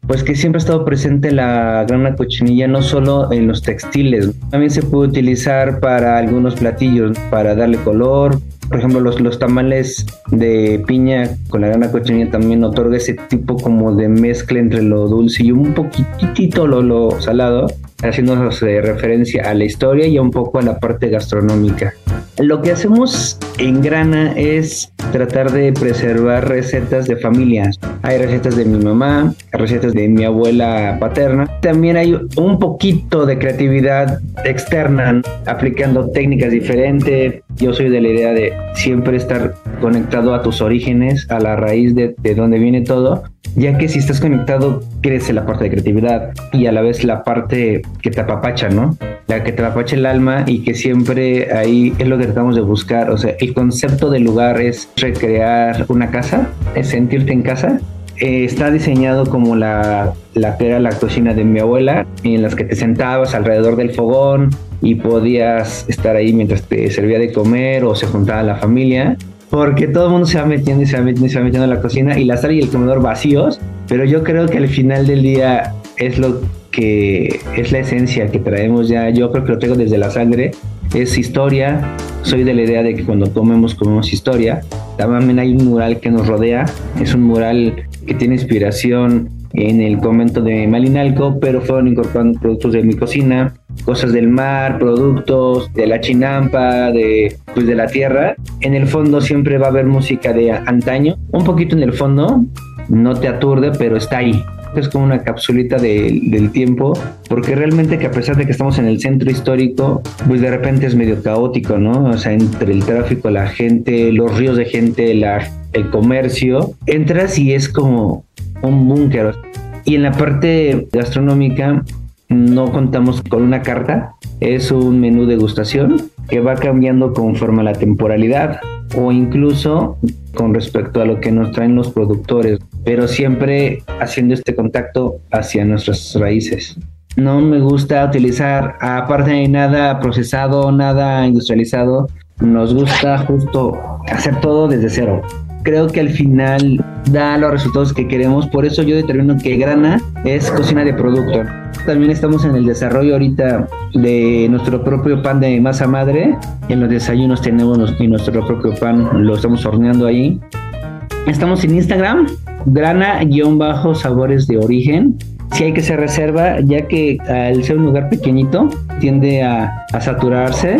S15: pues que siempre ha estado presente la grana cochinilla, no solo en los textiles, también se puede utilizar para algunos platillos, para darle color. Por ejemplo, los, los tamales de piña con la grana cochinilla también otorga ese tipo como de mezcla entre lo dulce y un poquitito lo, lo salado, haciéndonos eh, referencia a la historia y un poco a la parte gastronómica. Lo que hacemos en Grana es tratar de preservar recetas de familias. Hay recetas de mi mamá, recetas de mi abuela paterna. También hay un poquito de creatividad externa, aplicando técnicas diferentes. Yo soy de la idea de siempre estar conectado a tus orígenes, a la raíz de, de donde viene todo, ya que si estás conectado crece la parte de creatividad y a la vez la parte que te apapacha, ¿no? La que te apapacha el alma y que siempre ahí es lo que tratamos de buscar. O sea, el concepto del lugar es recrear una casa, es sentirte en casa. Eh, está diseñado como la, la que era la cocina de mi abuela, en las que te sentabas alrededor del fogón y podías estar ahí mientras te servía de comer o se juntaba la familia, porque todo el mundo se va metiendo y se va metiendo y se va metiendo en la cocina y la sala y el comedor vacíos, pero yo creo que al final del día es lo que es la esencia que traemos ya. Yo creo que lo traigo desde la sangre, es historia. Soy de la idea de que cuando comemos, comemos historia. También hay un mural que nos rodea, es un mural que tiene inspiración en el convento de Malinalco, pero fueron incorporando productos de mi cocina, cosas del mar, productos de la chinampa, de, pues de la tierra. En el fondo siempre va a haber música de antaño, un poquito en el fondo, no te aturde, pero está ahí. Es como una capsulita de, del tiempo, porque realmente que a pesar de que estamos en el centro histórico, pues de repente es medio caótico, ¿no? O sea, entre el tráfico, la gente, los ríos de gente, la, el comercio, entras y es como un búnker. Y en la parte gastronómica no contamos con una carta, es un menú degustación que va cambiando conforme a la temporalidad o incluso con respecto a lo que nos traen los productores, pero siempre haciendo este contacto hacia nuestras raíces. No me gusta utilizar, aparte de nada procesado, nada industrializado, nos gusta justo hacer todo desde cero. Creo que al final da los resultados que queremos, por eso yo determino que Grana es cocina de producto. También estamos en el desarrollo ahorita de nuestro propio pan de masa madre. En los desayunos tenemos nuestro propio pan, lo estamos horneando ahí. Estamos en Instagram, Grana-sabores de origen. Sí hay que hacer reserva, ya que al ser un lugar pequeñito tiende a, a saturarse.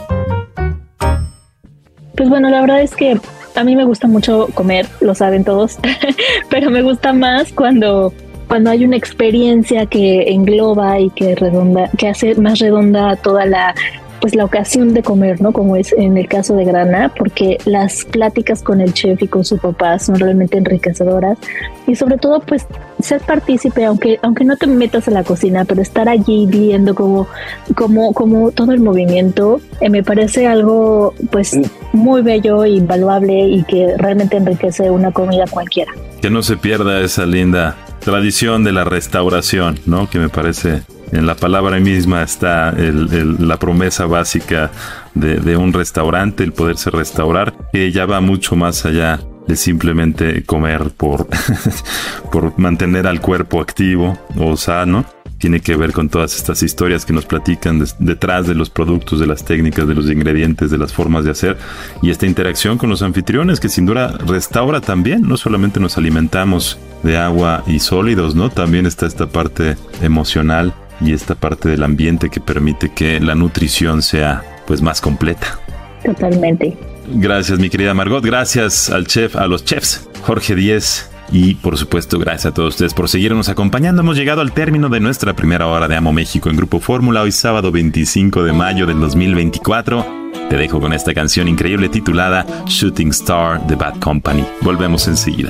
S5: Pues bueno, la verdad es que a mí me gusta mucho comer, lo saben todos, pero me gusta más cuando, cuando hay una experiencia que engloba y que redonda, que hace más redonda toda la, pues la ocasión de comer, ¿no? Como es en el caso de Grana, porque las pláticas con el chef y con su papá son realmente enriquecedoras y sobre todo pues ser partícipe, aunque aunque no te metas a la cocina, pero estar allí viendo como como como todo el movimiento, eh, me parece algo pues muy bello e invaluable y que realmente enriquece una comida cualquiera.
S3: Que no se pierda esa linda tradición de la restauración, ¿no? Que me parece, en la palabra misma está el, el, la promesa básica de, de un restaurante, el poderse restaurar, que ya va mucho más allá de simplemente comer por, por mantener al cuerpo activo o sano. Tiene que ver con todas estas historias que nos platican des, detrás de los productos, de las técnicas, de los ingredientes, de las formas de hacer, y esta interacción con los anfitriones que sin duda restaura también. No solamente nos alimentamos de agua y sólidos, ¿no? También está esta parte emocional y esta parte del ambiente que permite que la nutrición sea pues más completa.
S5: Totalmente.
S3: Gracias, mi querida Margot. Gracias al chef, a los chefs Jorge Díez. Y por supuesto, gracias a todos ustedes por seguirnos acompañando. Hemos llegado al término de nuestra primera hora de Amo México en Grupo Fórmula. Hoy sábado veinticinco de mayo del dos mil veinticuatro. Te dejo con esta canción increíble titulada Shooting Star de Bad Company. Volvemos enseguida.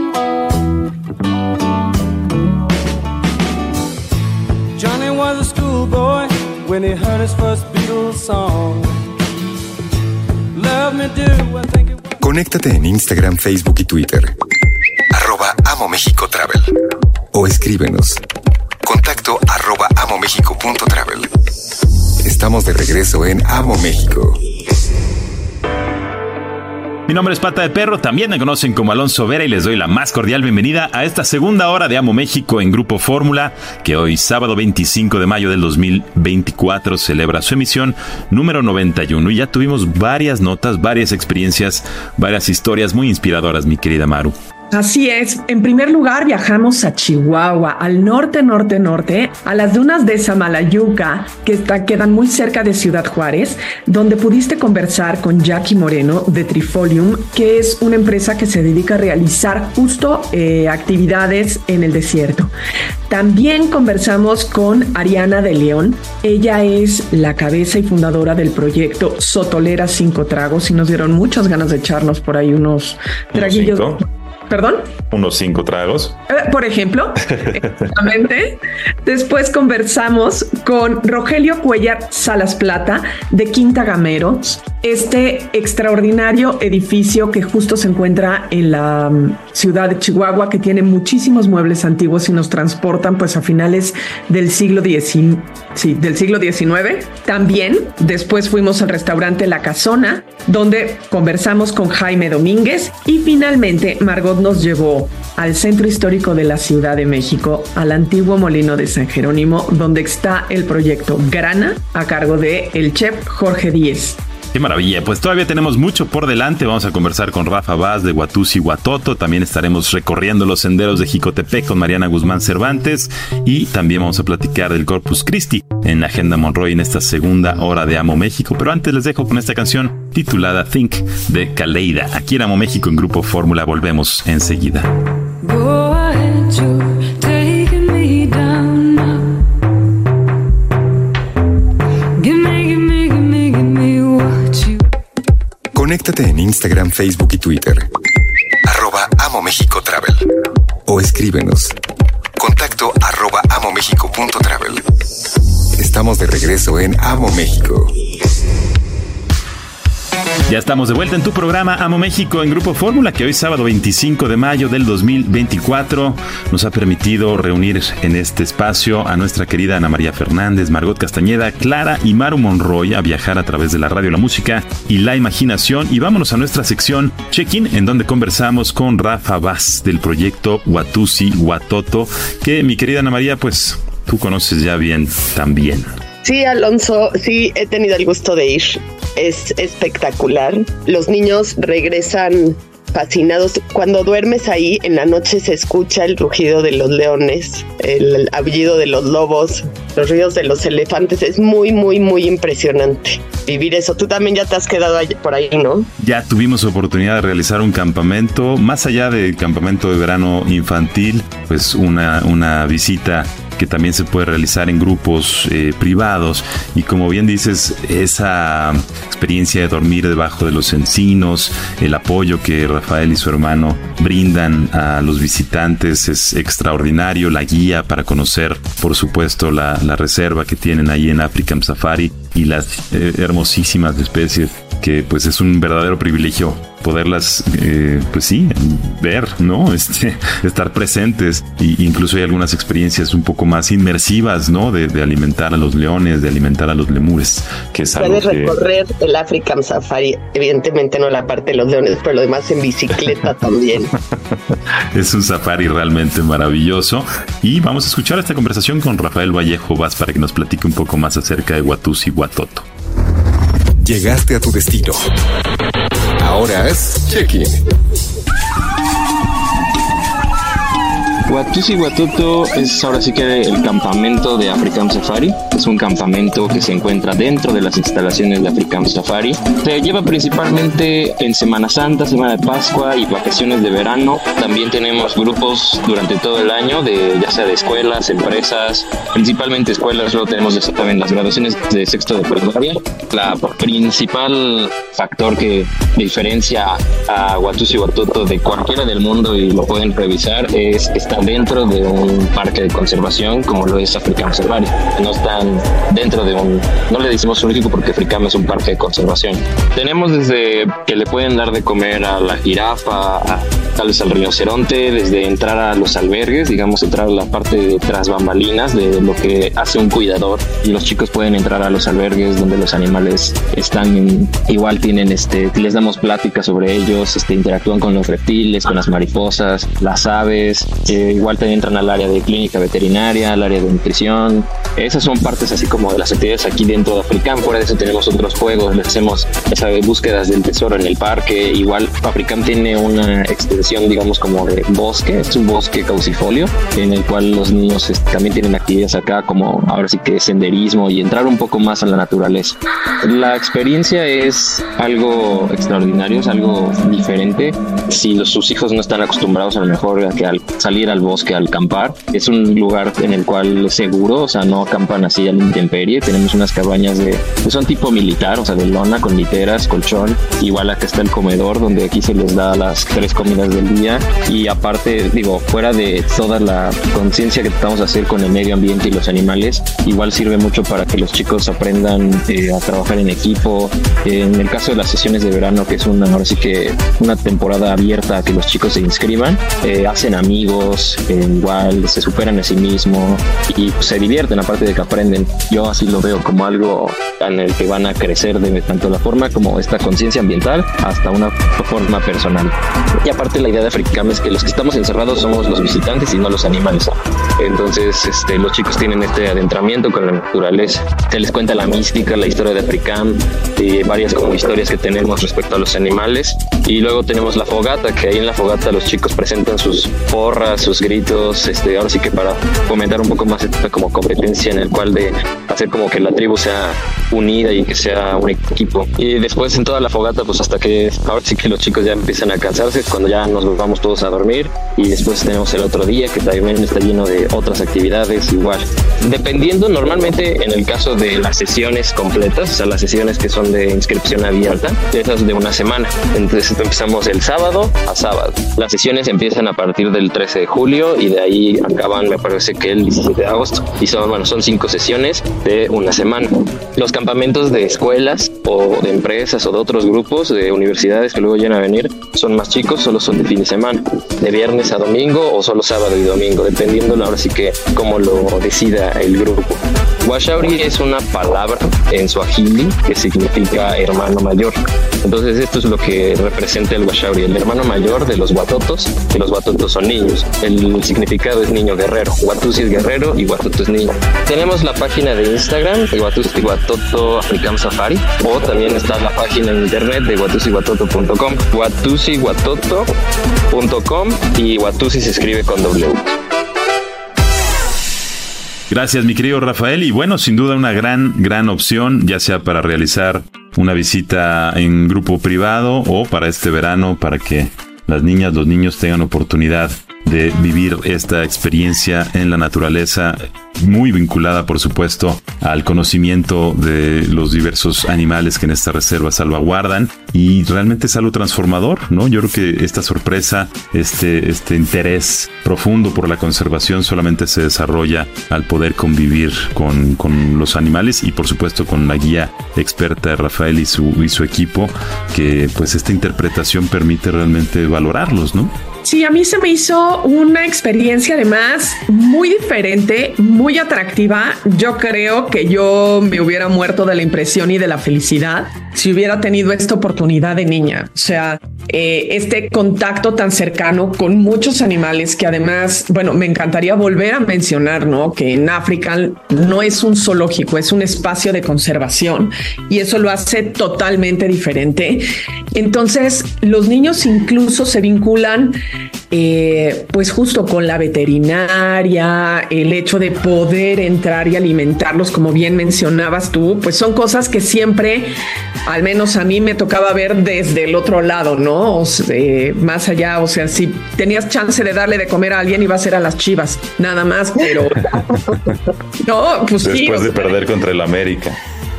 S14: Johnny was a schoolboy when he heard his first Beatles song. Love me do, I think it was...
S2: Conéctate en Instagram, Facebook y Twitter. Arroba Amo México Travel. O escríbenos. Contacto arroba amomexico punto travel. Estamos de regreso en Amo México.
S3: Mi nombre es Pata de Perro, también me conocen como Alonso Vera y les doy la más cordial bienvenida a esta segunda hora de Amo México en Grupo Fórmula, que hoy, sábado veinticinco de mayo del dos mil veinticuatro, celebra su emisión número noventa y uno. Y ya tuvimos varias notas, varias experiencias, varias historias muy inspiradoras, mi querida Maru.
S4: Así es. En primer lugar, viajamos a Chihuahua, al norte, norte, norte, a las dunas de Samalayuca, que está, quedan muy cerca de Ciudad Juárez, donde pudiste conversar con Jackie Moreno de Trifolium, que es una empresa que se dedica a realizar justo eh, actividades en el desierto. También conversamos con Ariana de León. Ella es la cabeza y fundadora del proyecto Sotolera Cinco Tragos y nos dieron muchas ganas de echarnos por ahí unos traguillos.
S3: ¿Cinco?
S4: ¿Perdón?
S3: Unos cinco tragos.
S4: Eh, por ejemplo, exactamente. Después conversamos con Rogelio Cuellar Salas Plata de Quinta Gamero, este extraordinario edificio que justo se encuentra en la um, ciudad de Chihuahua, que tiene muchísimos muebles antiguos y nos transportan pues a finales del siglo diecinueve. Sí, del siglo diecinueve. También después fuimos al restaurante La Casona, donde conversamos con Jaime Domínguez y finalmente Margot nos llevó al centro histórico de la Ciudad de México, al antiguo Molino de San Jerónimo, donde está el proyecto Grana a cargo de el chef Jorge Díez.
S3: Qué maravilla, pues todavía tenemos mucho por delante. Vamos a conversar con Rafa Vaz de Huatusi Huatoto. También estaremos recorriendo los senderos de Jicotepec con Mariana Guzmán Cervantes. Y también vamos a platicar del Corpus Christi en Agenda Monroy en esta segunda hora de Amo México. Pero antes les dejo con esta canción titulada Think de Kaleida. Aquí en Amo México en Grupo Fórmula. Volvemos enseguida.
S14: Go ahead, you're taking me down now. Give me, give me, give me, give me what you...
S2: Conéctate en Instagram, Facebook y Twitter. Arroba Amo México Travel. O escríbenos. Contacto arroba amomexico.travel. Estamos de regreso en Amo México.
S3: Ya estamos de vuelta en tu programa Amo México en Grupo Fórmula, que hoy sábado veinticinco de mayo del dos mil veinticuatro nos ha permitido reunir en este espacio a nuestra querida Ana María Fernández, Margot Castañeda, Clara y Maru Monroy a viajar a través de la radio, la música y la imaginación. Y vámonos a nuestra sección Check-in, en donde conversamos con Rafa Vaz del proyecto Huatusi Huatoto, que mi querida Ana María, pues tú conoces ya bien también.
S7: Sí, Alonso, sí, he tenido el gusto de ir. Es espectacular. Los niños regresan fascinados. Cuando duermes ahí, en la noche se escucha el rugido de los leones, el aullido de los lobos, los ruidos de los elefantes. Es muy, muy, muy impresionante vivir eso. Tú también ya te has quedado ahí, por ahí, ¿no?
S3: Ya tuvimos oportunidad de realizar un campamento, más allá del campamento de verano infantil, pues una, una visita que también se puede realizar en grupos eh, privados. Y como bien dices, esa experiencia de dormir debajo de los encinos, el apoyo que Rafael y su hermano brindan a los visitantes es extraordinario. La guía para conocer, por supuesto, la, la reserva que tienen ahí en African Safari y las eh, hermosísimas especies, que pues es un verdadero privilegio poderlas, eh, pues sí, ver, ¿no? Este, estar presentes. Y incluso hay algunas experiencias un poco más inmersivas, ¿no? De, de alimentar a los leones, de alimentar a los lemures, que es algo
S7: Puedes
S3: que...
S7: recorrer el African Safari, evidentemente no la parte de los leones, pero lo demás en bicicleta también.
S3: Es un safari realmente maravilloso. Y vamos a escuchar esta conversación con Rafael Vallejo Vaz para que nos platique un poco más acerca de Huatusi Huatoto.
S2: Llegaste a tu destino. Ahora es check-in.
S16: Huatusi Huatoto es ahora sí que el campamento de African Safari. Es un campamento que se encuentra dentro de las instalaciones de African Safari. Se lleva principalmente en Semana Santa, Semana de Pascua y vacaciones de verano. También tenemos grupos durante todo el año, de ya sea de escuelas, empresas, principalmente escuelas. Luego tenemos ya saben las graduaciones de sexto de primaria. La principal factor que diferencia a Huatusi Huatoto de cualquiera del mundo, y lo pueden revisar, es estar dentro de un parque de conservación como lo es African Safari. No están dentro de un, no le decimos zoológico porque African es un parque de conservación. Tenemos desde que le pueden dar de comer a la jirafa, a tal vez al rinoceronte, desde entrar a los albergues, digamos, entrar a la parte de tras bambalinas de lo que hace un cuidador, y los chicos pueden entrar a los albergues donde los animales están en, igual tienen este les damos pláticas sobre ellos, este interactúan con los reptiles, con las mariposas, las aves, eh, igual también entran al área de clínica veterinaria, al área de nutrición. Esas son partes así como de las actividades aquí dentro de Africam. Fuera de eso tenemos otros juegos, les hacemos esas búsquedas del tesoro en el parque. Igual Africam tiene una extensión, digamos, como de bosque, es un bosque caucifolio en el cual los niños este, también tienen actividades acá como ahora sí que senderismo y entrar un poco más a la naturaleza. La experiencia es algo extraordinario, es algo diferente. Si los, sus hijos no están acostumbrados a lo mejor a que al salir al bosque, al acampar, es un lugar en el cual es seguro, o sea, no acampan así a la intemperie. Tenemos unas cabañas de, pues son tipo militar, o sea, de lona con literas, colchón. Igual acá está el comedor donde aquí se les da las tres comidas del día, y aparte, digo, fuera de toda la conciencia que tratamos de hacer con el medio ambiente y los animales, igual sirve mucho para que los chicos aprendan eh, a trabajar en equipo. En el caso de las sesiones de verano, que es una, ahora sí que una temporada abierta a que los chicos se inscriban, eh, hacen amigos, eh, igual se superan a sí mismos y pues, se divierten, aparte de que aprenden. Yo así lo veo como algo en el que van a crecer de tanto la forma como esta conciencia ambiental hasta una forma personal. Y aparte la idea de Africam es que los que estamos encerrados somos los visitantes y no los animales. Entonces este, los chicos tienen este adentramiento con la naturaleza. Se les cuenta la mística, la historia de Africam, y varias como historias que tenemos respecto a los animales. Y luego tenemos la fogata, que ahí en la fogata los chicos presentan sus porras, sus gritos, este, ahora sí que para fomentar un poco más esta como competencia en el cual de hacer como que la tribu sea unida y que sea un equipo. Y después en toda la fogata, pues hasta que ahora sí que los chicos ya empiezan a cansarse, cuando ya nos vamos todos a dormir, y después tenemos el otro día que también está lleno de otras actividades igual. Dependiendo, normalmente en el caso de las sesiones completas, o sea, las sesiones que son de inscripción abierta, esas de una semana. Entonces empezamos el sábado a sábado. Las sesiones empiezan a partir del trece de julio y de ahí acaban, me parece que el diecisiete de agosto. Y son, bueno, son cinco sesiones de una semana. Los campamentos de escuelas o de empresas o de otros grupos de universidades que luego llegan a venir son más chicos, solo son de fin de semana, de viernes a domingo o solo sábado y domingo, dependiendo ahora sí que cómo lo decida el grupo. Washauri es una palabra en suajili que significa hermano mayor. Entonces esto es lo que representa el Washauri, el hermano mayor de los Watotos, que los Watotos son niños. El significado es niño guerrero. Watusi es guerrero y Watoto es niño. Tenemos la página de Instagram de Watusi Watoto Africam Safari, o también está la página en internet de watusi watoto punto com, watusi watoto punto com, y Watusi se escribe con W.
S3: Gracias, mi querido Rafael. Y bueno, sin duda una gran, gran opción, ya sea para realizar una visita en grupo privado o para este verano, para que las niñas, los niños tengan oportunidad de vivir esta experiencia en la naturaleza, muy vinculada, por supuesto, al conocimiento de los diversos animales que en esta reserva salvaguardan, y realmente es algo transformador, ¿no? Yo creo que esta sorpresa, este, este interés profundo por la conservación solamente se desarrolla al poder convivir con, con los animales y, por supuesto, con la guía experta de Rafael y su, y su equipo, que pues esta interpretación permite realmente valorarlos, ¿no?
S4: Sí, a mí se me hizo una experiencia además muy diferente, muy atractiva. Yo creo que yo me hubiera muerto de la impresión y de la felicidad si hubiera tenido esta oportunidad de niña. O sea, eh, este contacto tan cercano con muchos animales que además, bueno, me encantaría volver a mencionar, ¿no? Que en África no es un zoológico, es un espacio de conservación y eso lo hace totalmente diferente. Entonces, los niños incluso se vinculan Eh, pues justo con la veterinaria, el hecho de poder entrar y alimentarlos, como bien mencionabas tú, pues son cosas que siempre, al menos a mí me tocaba ver desde el otro lado, ¿no? O sea, más allá, o sea, si tenías chance de darle de comer a alguien, iba a ser a las Chivas, nada más, pero no, pues
S3: después
S4: sí,
S3: de
S4: o sea,
S3: perder contra el América.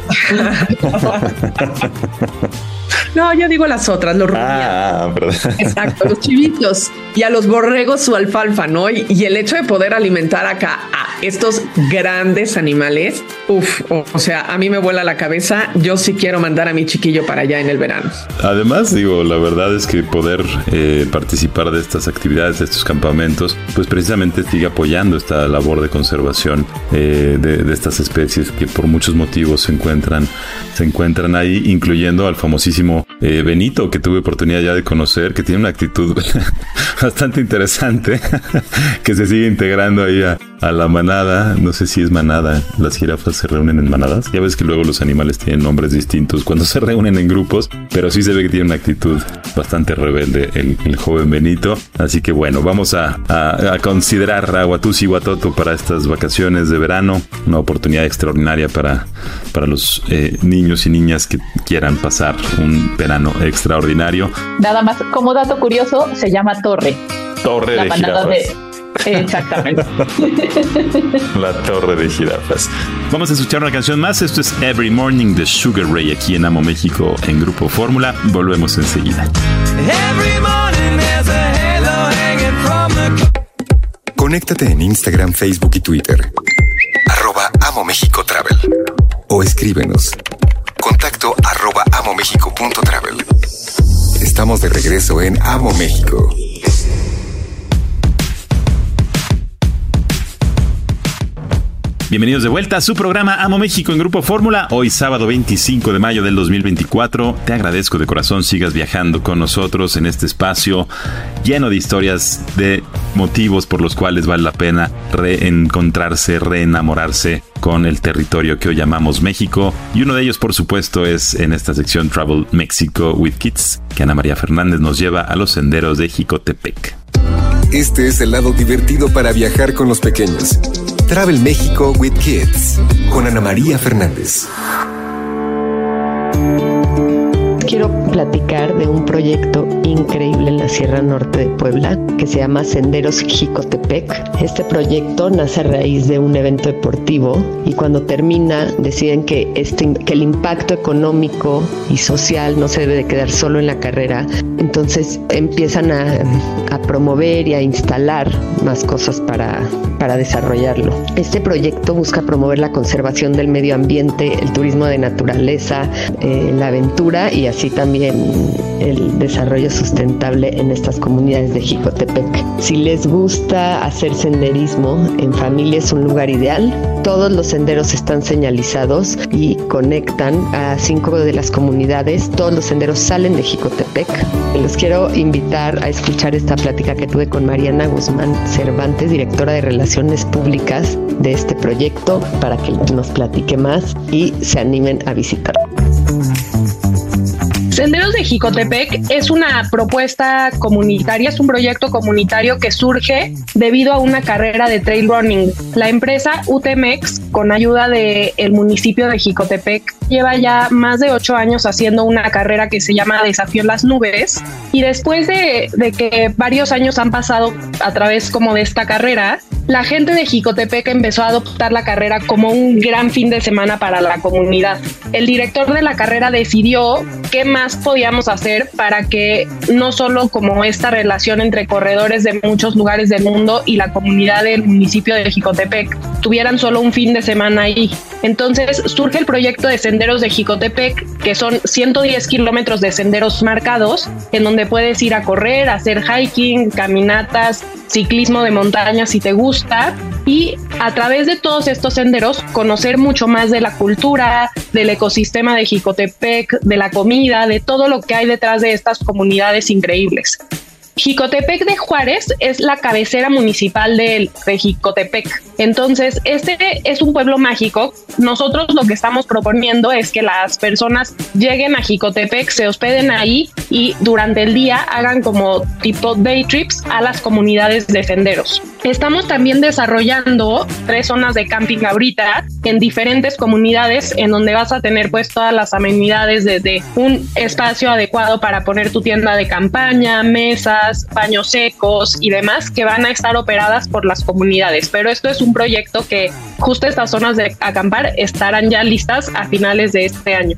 S4: No, yo digo las otras, los rumiados.
S3: Ah, perdón.
S4: Exacto, los chivitos y a los borregos su alfalfa, ¿no? Y, y el hecho de poder alimentar acá a estos grandes animales, uf, o, o sea, a mí me vuela la cabeza. Yo sí quiero mandar a mi chiquillo para allá en el verano.
S3: Además, digo, la verdad es que poder eh, participar de estas actividades, de estos campamentos, pues precisamente sigue apoyando esta labor de conservación eh, de, de estas especies que por muchos motivos se encuentran, se encuentran ahí, incluyendo al famosísimo eh, Benito, que tuve oportunidad ya de conocer, que tiene una actitud bastante interesante, que se sigue integrando ahí a, a la manada. No sé si es manada, las jirafas se reúnen en manadas. Ya ves que luego los animales tienen nombres distintos cuando se reúnen en grupos, pero sí se ve que tiene una actitud bastante rebelde el, el joven Benito. Así que bueno, vamos a, a, a considerar a Huatusi y Huatoto para estas vacaciones de verano, una oportunidad extraordinaria para, para los eh, niños y niñas que quieran pasar un verano extraordinario.
S6: Nada más, como dato curioso, se llama Torre.
S3: Torre
S6: la
S3: de
S6: manada
S3: jirafas.
S6: De... Exactamente.
S3: La torre de jirafas. Vamos a escuchar una canción más. Esto es Every Morning de Sugar Ray aquí en Amo México en Grupo Fórmula. Volvemos enseguida.
S2: Conéctate en Instagram, Facebook y Twitter. Arroba Amo México Travel. O escríbenos. Contacto arroba amomexico.travel. Estamos de regreso en Amo México.
S3: Bienvenidos de vuelta a su programa Amo México en Grupo Fórmula. Hoy sábado veinticinco de mayo del dos mil veinticuatro. Te agradezco de corazón sigas viajando con nosotros en este espacio lleno de historias, de motivos por los cuales vale la pena reencontrarse, reenamorarse con el territorio que hoy llamamos México. Y uno de ellos, por supuesto, es en esta sección Travel Mexico with Kids, que Ana María Fernández nos lleva a los senderos de Jicotepec.
S2: Este es el lado divertido para viajar con los pequeños. Travel México with Kids, con Ana María Fernández.
S17: Quiero platicar de un proyecto increíble en la Sierra Norte de Puebla que se llama Senderos Jicotepec. Este proyecto nace a raíz de un evento deportivo y cuando termina deciden que, este, que el impacto económico y social no se debe de quedar solo en la carrera. Entonces empiezan a, a promover y a instalar más cosas para, para desarrollarlo. Este proyecto busca promover la conservación del medio ambiente, el turismo de naturaleza, eh, la aventura y así también el desarrollo sustentable en estas comunidades de Jicotepec. Si les gusta hacer senderismo en familia, es un lugar ideal. Todos los senderos están señalizados y conectan a cinco de las comunidades. Todos los senderos salen de Jicotepec. Los quiero invitar a escuchar esta plática que tuve con Mariana Guzmán Cervantes, directora de Relaciones Públicas de este proyecto, para que nos platique más y se animen a visitar.
S18: Senderos de Jicotepec es una propuesta comunitaria, es un proyecto comunitario que surge debido a una carrera de trail running. La empresa U T M E X, con ayuda del municipio de Jicotepec, lleva ya más de ocho años haciendo una carrera que se llama Desafío en las Nubes. Y después de, de que varios años han pasado a través como de esta carrera, la gente de Jicotepec empezó a adoptar la carrera como un gran fin de semana para la comunidad. El director de la carrera decidió qué más podíamos hacer para que no solo como esta relación entre corredores de muchos lugares del mundo y la comunidad del municipio de Jicotepec tuvieran solo un fin de semana ahí. Entonces surge el proyecto de Senderos de Jicotepec, que son ciento diez kilómetros de senderos marcados, en donde puedes ir a correr, hacer hiking, caminatas, ciclismo de montaña si te gusta, y a través de todos estos senderos conocer mucho más de la cultura, del ecosistema de Jicotepec, de la comida, de todo lo que hay detrás de estas comunidades increíbles. Jicotepec de Juárez es la cabecera municipal de, de Jicotepec. Entonces, este es un pueblo mágico. Nosotros lo que estamos proponiendo es que las personas lleguen a Jicotepec, se hospeden ahí y durante el día hagan como tipo day trips a las comunidades de senderos. Estamos también desarrollando tres zonas de camping ahorita en diferentes comunidades en donde vas a tener pues todas las amenidades, desde un espacio adecuado para poner tu tienda de campaña, mesas, baños secos y demás que van a estar operadas por las comunidades. Pero esto es un proyecto que justo estas zonas de acampar estarán ya listas a finales de este año.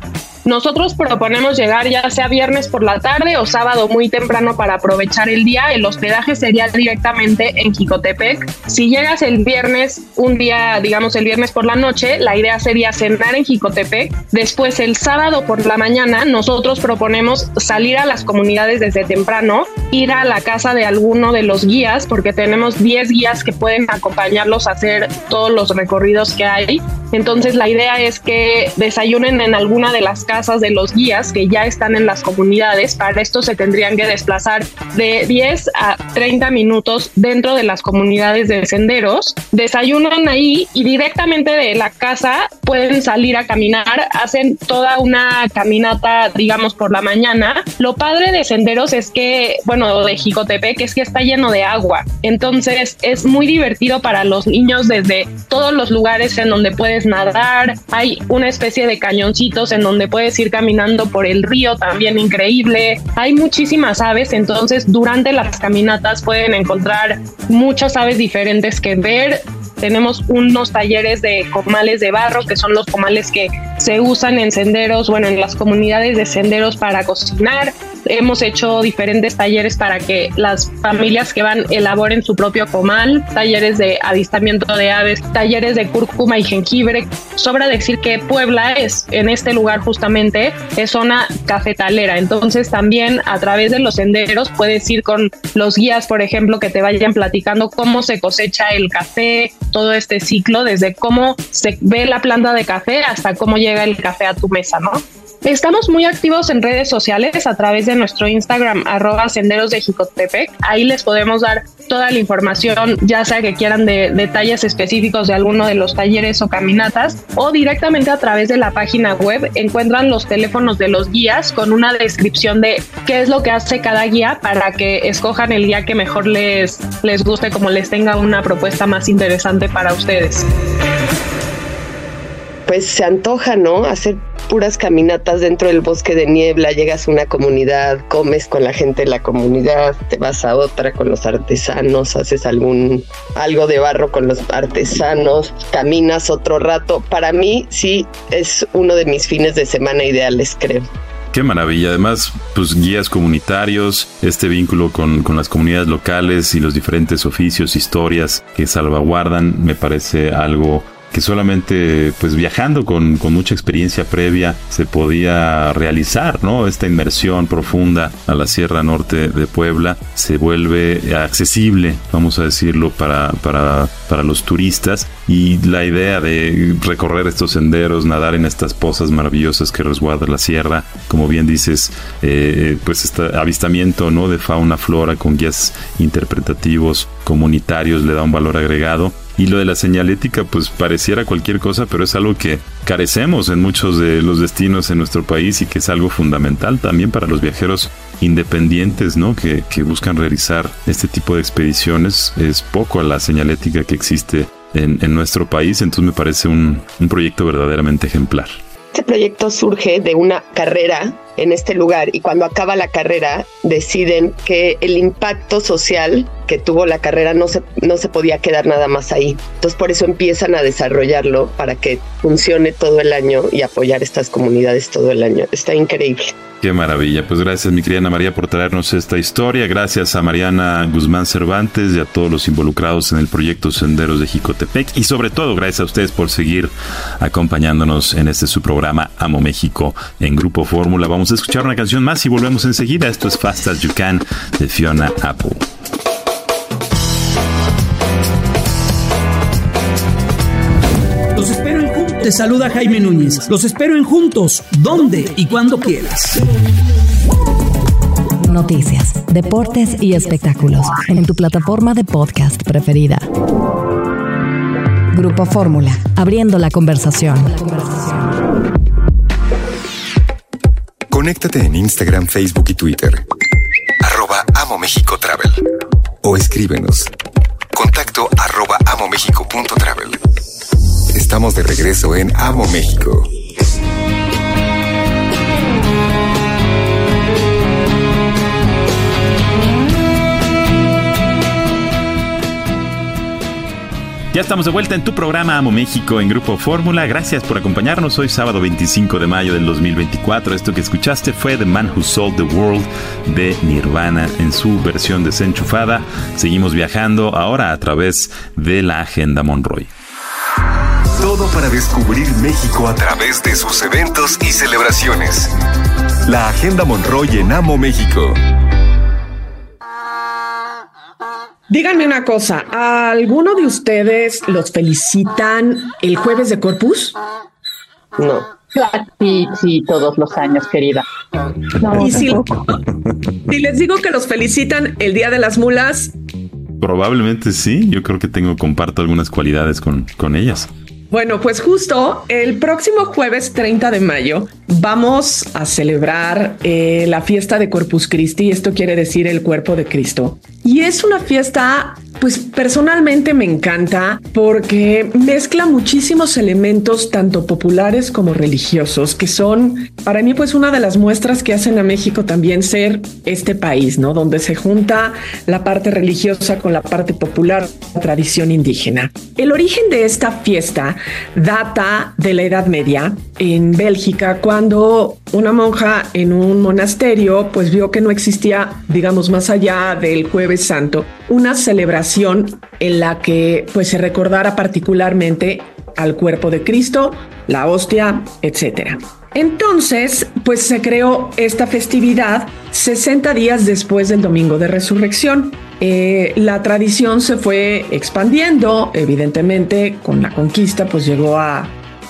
S18: Nosotros proponemos llegar ya sea viernes por la tarde o sábado muy temprano para aprovechar el día. El hospedaje sería directamente en Jicotepec. Si llegas el viernes, un día, digamos el viernes por la noche, la idea sería cenar en Jicotepec. Después el sábado por la mañana nosotros proponemos salir a las comunidades desde temprano, ir a la casa de alguno de los guías, porque tenemos diez guías que pueden acompañarlos a hacer todos los recorridos que hay. Entonces la idea es que desayunen en alguna de las casas de los guías que ya están en las comunidades. Para esto se tendrían que desplazar de diez a treinta minutos dentro de las comunidades de senderos. Desayunan ahí y directamente de la casa pueden salir a caminar. Hacen toda una caminata, digamos, por la mañana. Lo padre de senderos es que, bueno, de Jicotepec, es que está lleno de agua. Entonces es muy divertido para los niños desde todos los lugares en donde puedes nadar. Hay una especie de cañoncitos en donde puedes ir caminando por el río, también increíble. Hay muchísimas aves, entonces durante las caminatas pueden encontrar muchas aves diferentes que ver. Tenemos unos talleres de comales de barro, que son los comales que se usan en senderos, bueno, en las comunidades de senderos para cocinar. Hemos hecho diferentes talleres para que las familias que van elaboren su propio comal, talleres de avistamiento de aves, talleres de cúrcuma y jengibre. Sobra decir que Puebla es, en este lugar justamente, es zona cafetalera. Entonces también a través de los senderos puedes ir con los guías, por ejemplo, que te vayan platicando cómo se cosecha el café, todo este ciclo, desde cómo se ve la planta de café hasta cómo llega el café a tu mesa, ¿no? Estamos muy activos en redes sociales a través de nuestro Instagram, arroba senderos de Jicotepec. Ahí les podemos dar toda la información, ya sea que quieran de detalles específicos de alguno de los talleres o caminatas, o directamente a través de la página web encuentran los teléfonos de los guías con una descripción de qué es lo que hace cada guía para que escojan el guía que mejor les, les guste, como les tenga una propuesta más interesante para ustedes.
S7: Pues se antoja, ¿no? Hacer puras caminatas dentro del bosque de niebla, llegas a una comunidad, comes con la gente de la comunidad, te vas a otra con los artesanos, haces algún algo de barro con los artesanos, caminas otro rato. Para mí sí es uno de mis fines de semana ideales, creo.
S3: Qué maravilla. Además, pues guías comunitarios, este vínculo con, con las comunidades locales y los diferentes oficios, historias que salvaguardan, me parece algo que solamente pues viajando con, con mucha experiencia previa se podía realizar, ¿no? Esta inmersión profunda a la Sierra Norte de Puebla se vuelve accesible, vamos a decirlo, para, para, para los turistas, y la idea de recorrer estos senderos, nadar en estas pozas maravillosas que resguarda la sierra, como bien dices, eh, pues este avistamiento, ¿no?, de fauna, flora con guías interpretativos comunitarios le da un valor agregado. Y lo de la señalética, pues pareciera cualquier cosa, pero es algo que carecemos en muchos de los destinos en nuestro país y que es algo fundamental también para los viajeros independientes, ¿no?, que, que buscan realizar este tipo de expediciones. Es poco la señalética que existe en, en nuestro país, entonces me parece un, un proyecto verdaderamente ejemplar.
S7: Este proyecto surge de una carrera en este lugar, y cuando acaba la carrera deciden que el impacto social que tuvo la carrera no se, no se podía quedar nada más ahí. Entonces por eso empiezan a desarrollarlo para que funcione todo el año y apoyar estas comunidades todo el año. Está increíble.
S3: Qué maravilla. Pues gracias, mi querida Ana María, por traernos esta historia. Gracias a Mariana Guzmán Cervantes y a todos los involucrados en el proyecto Senderos de Jicotepec. Y sobre todo, gracias a ustedes por seguir acompañándonos en este su programa Amo México en Grupo Fórmula. Vamos a escuchar una canción más y volvemos enseguida. Esto es Fast As You Can de Fiona Apple.
S19: Los espero en Juntos. Te saluda Jaime Núñez. Los espero en Juntos, donde y cuando quieras.
S1: Noticias, deportes y espectáculos en tu plataforma de podcast preferida. Grupo Fórmula, abriendo la conversación.
S2: Conéctate en Instagram, Facebook y Twitter. Arroba Amo México Travel. O escríbenos. Contacto arroba amomexico punto travel. Estamos de regreso en Amo México.
S3: Ya estamos de vuelta en tu programa Amo México en Grupo Fórmula. Gracias por acompañarnos hoy sábado veinticinco de mayo del dos mil veinticuatro. Esto que escuchaste fue The Man Who Sold the World de Nirvana en su versión desenchufada. Seguimos viajando ahora a través de la Agenda Monroy.
S2: Todo para descubrir México a través de sus eventos y celebraciones. La Agenda Monroy en Amo México.
S4: Díganme una cosa, ¿a alguno de ustedes los felicitan el jueves de Corpus?
S6: No. Sí, sí, todos los años, querida.
S4: No, y si, si les digo que los felicitan el Día de las Mulas.
S3: Probablemente sí, yo creo que tengo, comparto algunas cualidades con, con ellas.
S4: Bueno, pues justo el próximo jueves treinta de mayo vamos a celebrar eh, la fiesta de Corpus Christi. Esto quiere decir el cuerpo de Cristo. Y es una fiesta, pues personalmente me encanta porque mezcla muchísimos elementos tanto populares como religiosos, que son para mí pues una de las muestras que hacen a México también ser este país, ¿no? Donde se junta la parte religiosa con la parte popular, la tradición indígena. El origen de esta fiesta data de la Edad Media en Bélgica, cuando una monja en un monasterio pues vio que no existía, digamos, más allá del Jueves Santo, una celebración en la que pues se recordara particularmente al cuerpo de Cristo, la hostia, etcétera. Entonces, pues se creó esta festividad sesenta días después del Domingo de Resurrección. Eh, la tradición se fue expandiendo, evidentemente con la conquista pues llegó a,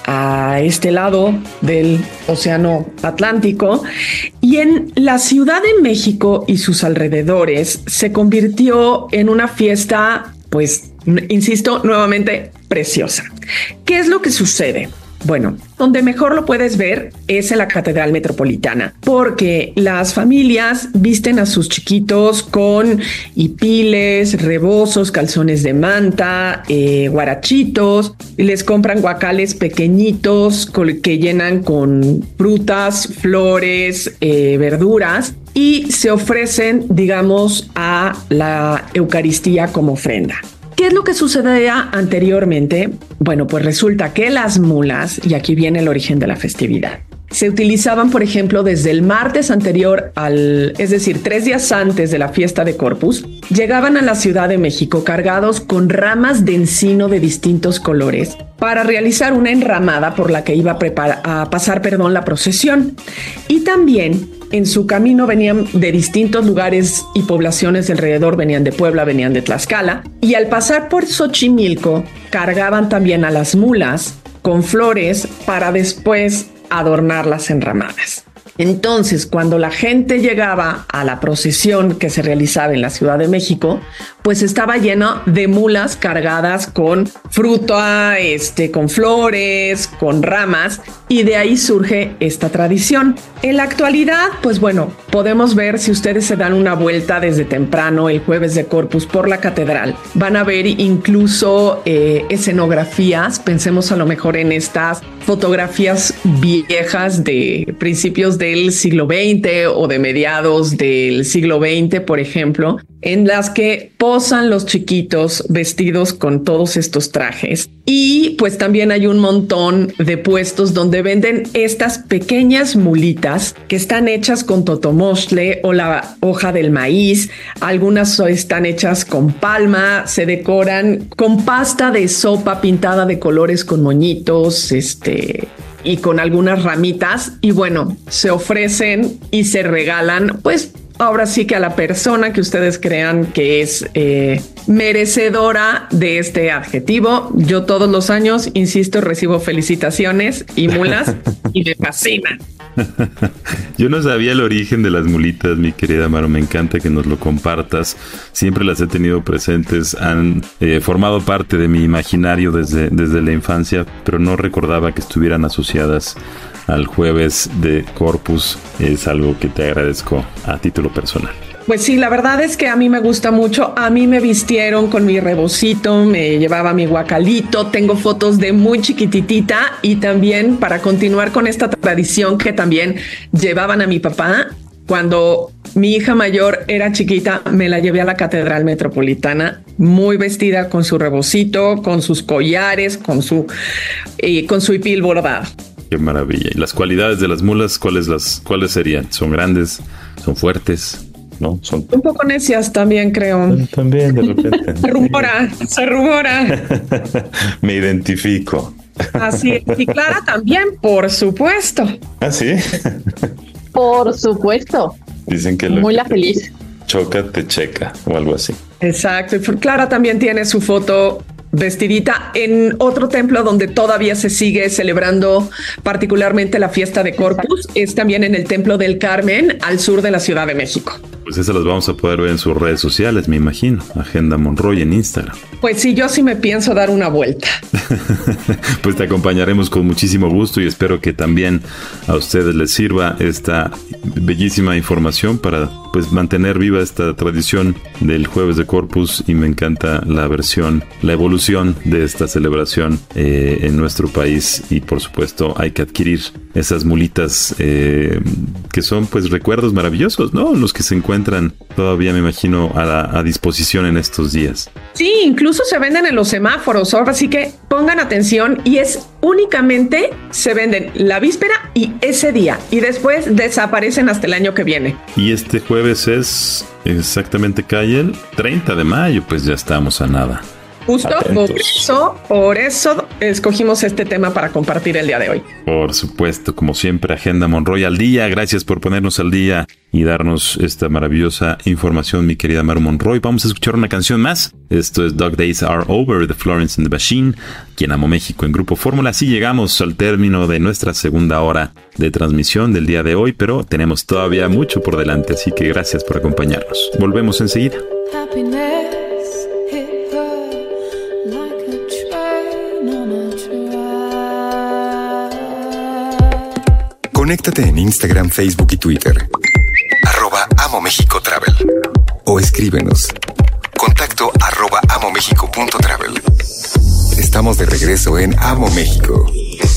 S4: a este lado del Océano Atlántico, y en la Ciudad de México y sus alrededores se convirtió en una fiesta, pues, insisto, nuevamente preciosa. ¿Qué es lo que sucede? Bueno, donde mejor lo puedes ver es en la Catedral Metropolitana, porque las familias visten a sus chiquitos con hipiles, rebozos, calzones de manta, eh, guarachitos, y les compran guacales pequeñitos que llenan con frutas, flores, eh, verduras, y se ofrecen, digamos, a la Eucaristía como ofrenda. ¿Qué es lo que sucedía anteriormente? Bueno, pues resulta que las mulas, y aquí viene el origen de la festividad, se utilizaban, por ejemplo, desde el martes anterior al, es decir, tres días antes de la fiesta de Corpus, llegaban a la Ciudad de México cargados con ramas de encino de distintos colores para realizar una enramada por la que iba a, prepara- a pasar, perdón, la procesión. Y también en su camino venían de distintos lugares y poblaciones de alrededor, venían de Puebla, venían de Tlaxcala, y al pasar por Xochimilco cargaban también a las mulas con flores para después adornar las enramadas. Entonces, cuando la gente llegaba a la procesión que se realizaba en la Ciudad de México, pues estaba lleno de mulas cargadas con fruta, este, con flores, con ramas, y de ahí surge esta tradición. En la actualidad, pues bueno, podemos ver, si ustedes se dan una vuelta desde temprano el jueves de Corpus por la catedral, van a ver incluso eh, escenografías. Pensemos a lo mejor en estas fotografías viejas de principios del siglo veinte o de mediados del siglo veinte, por ejemplo, en las que posan los chiquitos vestidos con todos estos trajes. Y pues también hay un montón de puestos donde venden estas pequeñas mulitas que están hechas con totomostle o la hoja del maíz. Algunas están hechas con palma, se decoran con pasta de sopa pintada de colores con moñitos, este... y con algunas ramitas, y bueno, se ofrecen y se regalan, pues ahora sí que a la persona que ustedes crean que es eh, merecedora de este adjetivo. Yo todos los años, insisto, recibo felicitaciones y mulas y me fascina.
S3: Yo no sabía el origen de las mulitas, mi querida Maro, me encanta que nos lo compartas. Siempre las he tenido presentes, han eh, formado parte de mi imaginario desde, desde la infancia, pero no recordaba que estuvieran asociadas al jueves de Corpus. Es algo que te agradezco a título personal.
S4: Pues sí, la verdad es que a mí me gusta mucho. A mí me vistieron con mi rebocito, me llevaba mi guacalito, tengo fotos de muy chiquititita, y también para continuar con esta tradición que también llevaban a mi papá, cuando mi hija mayor era chiquita, me la llevé a la Catedral Metropolitana, muy vestida con su rebocito, con sus collares, con su, eh, con su hipil bordado.
S3: Qué maravilla. ¿Y las cualidades de las mulas, cuáles las, cuáles serían? ¿Son grandes? ¿Son fuertes? ¿No? Son
S4: un poco necias también, creo.
S3: También, de repente.
S4: Se rumora, se rumora.
S3: Me identifico.
S4: Así es. Y Clara también, por supuesto.
S3: ¿Ah, sí?
S6: Por supuesto.
S3: Dicen que lo
S6: muy
S3: que
S6: la feliz.
S3: Choca, te checa, o algo así.
S4: Exacto. Y Clara también tiene su foto vestidita en otro templo donde todavía se sigue celebrando particularmente la fiesta de Corpus. Exacto. Es también en el Templo del Carmen, al sur de la Ciudad de México.
S3: Pues esas las vamos a poder ver en sus redes sociales, me imagino. Agenda Monroy en Instagram.
S4: Pues sí, yo sí me pienso dar una vuelta.
S3: Pues te acompañaremos con muchísimo gusto y espero que también a ustedes les sirva esta bellísima información para pues mantener viva esta tradición del Jueves de Corpus, y me encanta la versión, la evolución de esta celebración eh, en nuestro país. Y por supuesto hay que adquirir esas mulitas eh, que son pues recuerdos maravillosos, ¿no? Los que se encuentran todavía, me imagino, a, la, a disposición en estos días.
S4: Sí, incluso se venden en los semáforos, ahora sí que pongan atención, y es únicamente se venden la víspera y ese día, y después desaparecen hasta el año que viene.
S3: Y este jueves es exactamente, cae el treinta de mayo, pues ya estamos a nada.
S4: Justo por eso, por eso escogimos este tema para compartir el día de hoy.
S3: Por supuesto, como siempre, Agenda Monroy al día. Gracias por ponernos al día y darnos esta maravillosa información, mi querida Maru Monroy. Vamos a escuchar una canción más. Esto es Dog Days Are Over de Florence and the Machine, quien Amo México en Grupo Fórmula. Así llegamos al término de nuestra segunda hora de transmisión del día de hoy, pero tenemos todavía mucho por delante, así que gracias por acompañarnos. Volvemos enseguida.
S14: Happiness.
S2: Conéctate en Instagram, Facebook y Twitter. Arroba Amo México Travel. O escríbenos. Contacto arroba amomexico.travel. Estamos de regreso en Amo México.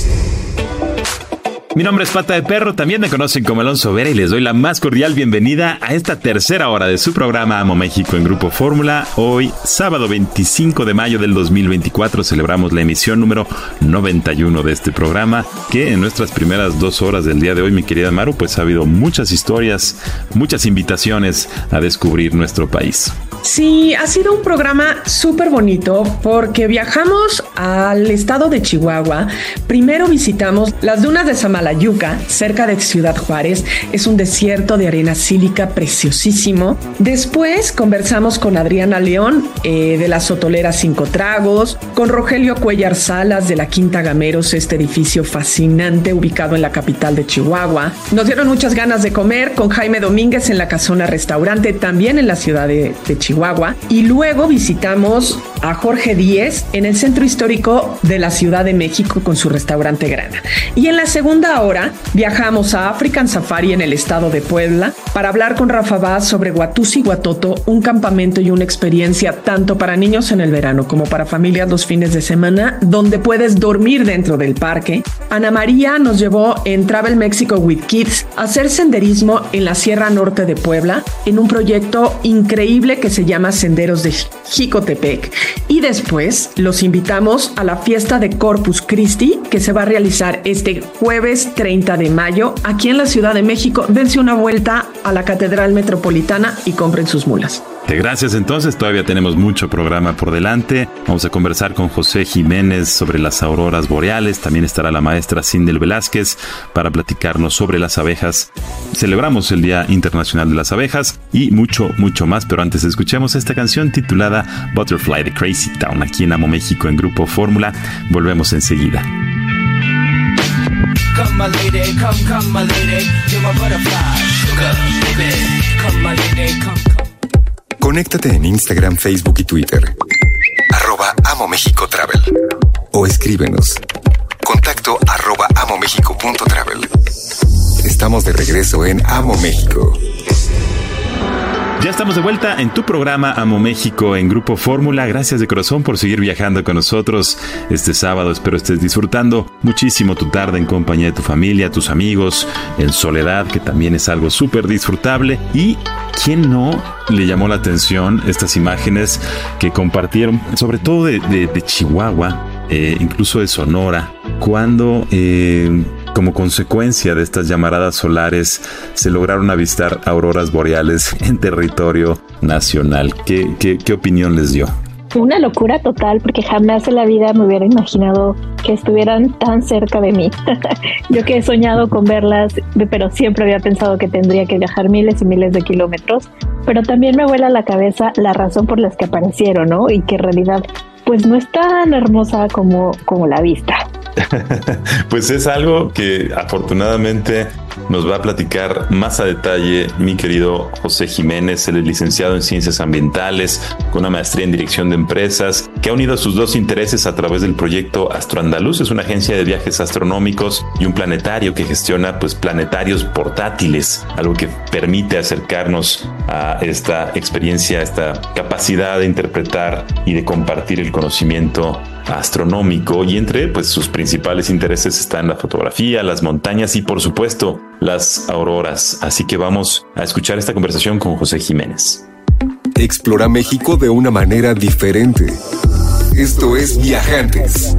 S3: Mi nombre es Pata de Perro, también me conocen como Alonso Vera, y les doy la más cordial bienvenida a esta tercera hora de su programa Amo México en Grupo Fórmula. Hoy, sábado veinticinco de mayo del dos mil veinticuatro, celebramos la emisión número noventa y uno de este programa, que en nuestras primeras dos horas del día de hoy, mi querida Maru, pues ha habido muchas historias, muchas invitaciones a descubrir nuestro país.
S4: Sí, ha sido un programa súper bonito porque viajamos al estado de Chihuahua. Primero visitamos las dunas de Samalayuca, cerca de Ciudad Juárez. Es un desierto de arena sílica preciosísimo. Después conversamos con Adriana León eh, de la Sotolera Cinco Tragos, con Rogelio Cuellar Salas de la Quinta Gameros, este edificio fascinante ubicado en la capital de Chihuahua. Nos dieron muchas ganas de comer con Jaime Domínguez en la Casona Restaurante, también en la ciudad de, de Chihuahua. Y luego visitamos a Jorge Díez en el centro histórico de la Ciudad de México con su restaurante Grana. Y en la segunda hora viajamos a African Safari en el estado de Puebla para hablar con Rafa Vaz sobre Huatusi Huatoto, un campamento y una experiencia tanto para niños en el verano como para familias los fines de semana, donde puedes dormir dentro del parque. Ana María nos llevó en Travel Mexico with Kids a hacer senderismo en la Sierra Norte de Puebla en un proyecto increíble que se llama Senderos de Jicotepec. Y después los invitamos a la fiesta de Corpus Christi, que se va a realizar este jueves treinta de mayo aquí en la Ciudad de México. Dense una vuelta a la Catedral Metropolitana y compren sus mulas.
S3: Gracias, entonces todavía tenemos mucho programa por delante. Vamos a conversar con José Jiménez sobre las auroras boreales. También estará la maestra Sindel Velázquez para platicarnos sobre las abejas. Celebramos el Día Internacional de las Abejas y mucho, mucho más. Pero antes escuchemos esta canción titulada Butterfly de Crazy Town aquí en Amo México en Grupo Fórmula. Volvemos enseguida.
S14: Come my lady, come, come my lady, you're my butterfly, sugar, baby, come my lady, come, come.
S2: Conéctate en Instagram, Facebook y Twitter. Arroba Amo México Travel. O escríbenos. Contacto arroba amomexico.travel. Estamos de regreso en Amo México.
S3: Ya estamos de vuelta en tu programa Amo México en Grupo Fórmula. Gracias de corazón por seguir viajando con nosotros este sábado. Espero estés disfrutando muchísimo tu tarde en compañía de tu familia, tus amigos, en soledad, que también es algo súper disfrutable. Y ¿quién no le llamó la atención estas imágenes que compartieron, sobre todo de, de, de Chihuahua, eh, incluso de Sonora, cuando... Eh, como consecuencia de estas llamaradas solares, se lograron avistar auroras boreales en territorio nacional? ¿Qué, qué, qué opinión les dio?
S5: Una locura total, porque jamás en la vida me hubiera imaginado que estuvieran tan cerca de mí. Yo que he soñado con verlas, pero siempre había pensado que tendría que viajar miles y miles de kilómetros. Pero también me vuela a la cabeza la razón por las que aparecieron, ¿no? Y que en realidad pues no es tan hermosa como, como la vista.
S3: Pues es algo que afortunadamente nos va a platicar más a detalle mi querido José Jiménez. Él es licenciado en Ciencias Ambientales con una maestría en Dirección de Empresas, que ha unido sus dos intereses a través del proyecto Astroandaluz. Es una agencia de viajes astronómicos y un planetario que gestiona pues planetarios portátiles, algo que permite acercarnos a esta experiencia, a esta capacidad de interpretar y de compartir el conocimiento astronómico. Y entre pues sus principales intereses están la fotografía, las montañas y por supuesto las auroras. Así que vamos a escuchar esta conversación con José Jiménez.
S2: Explora México de una manera diferente. Esto es Viajantes.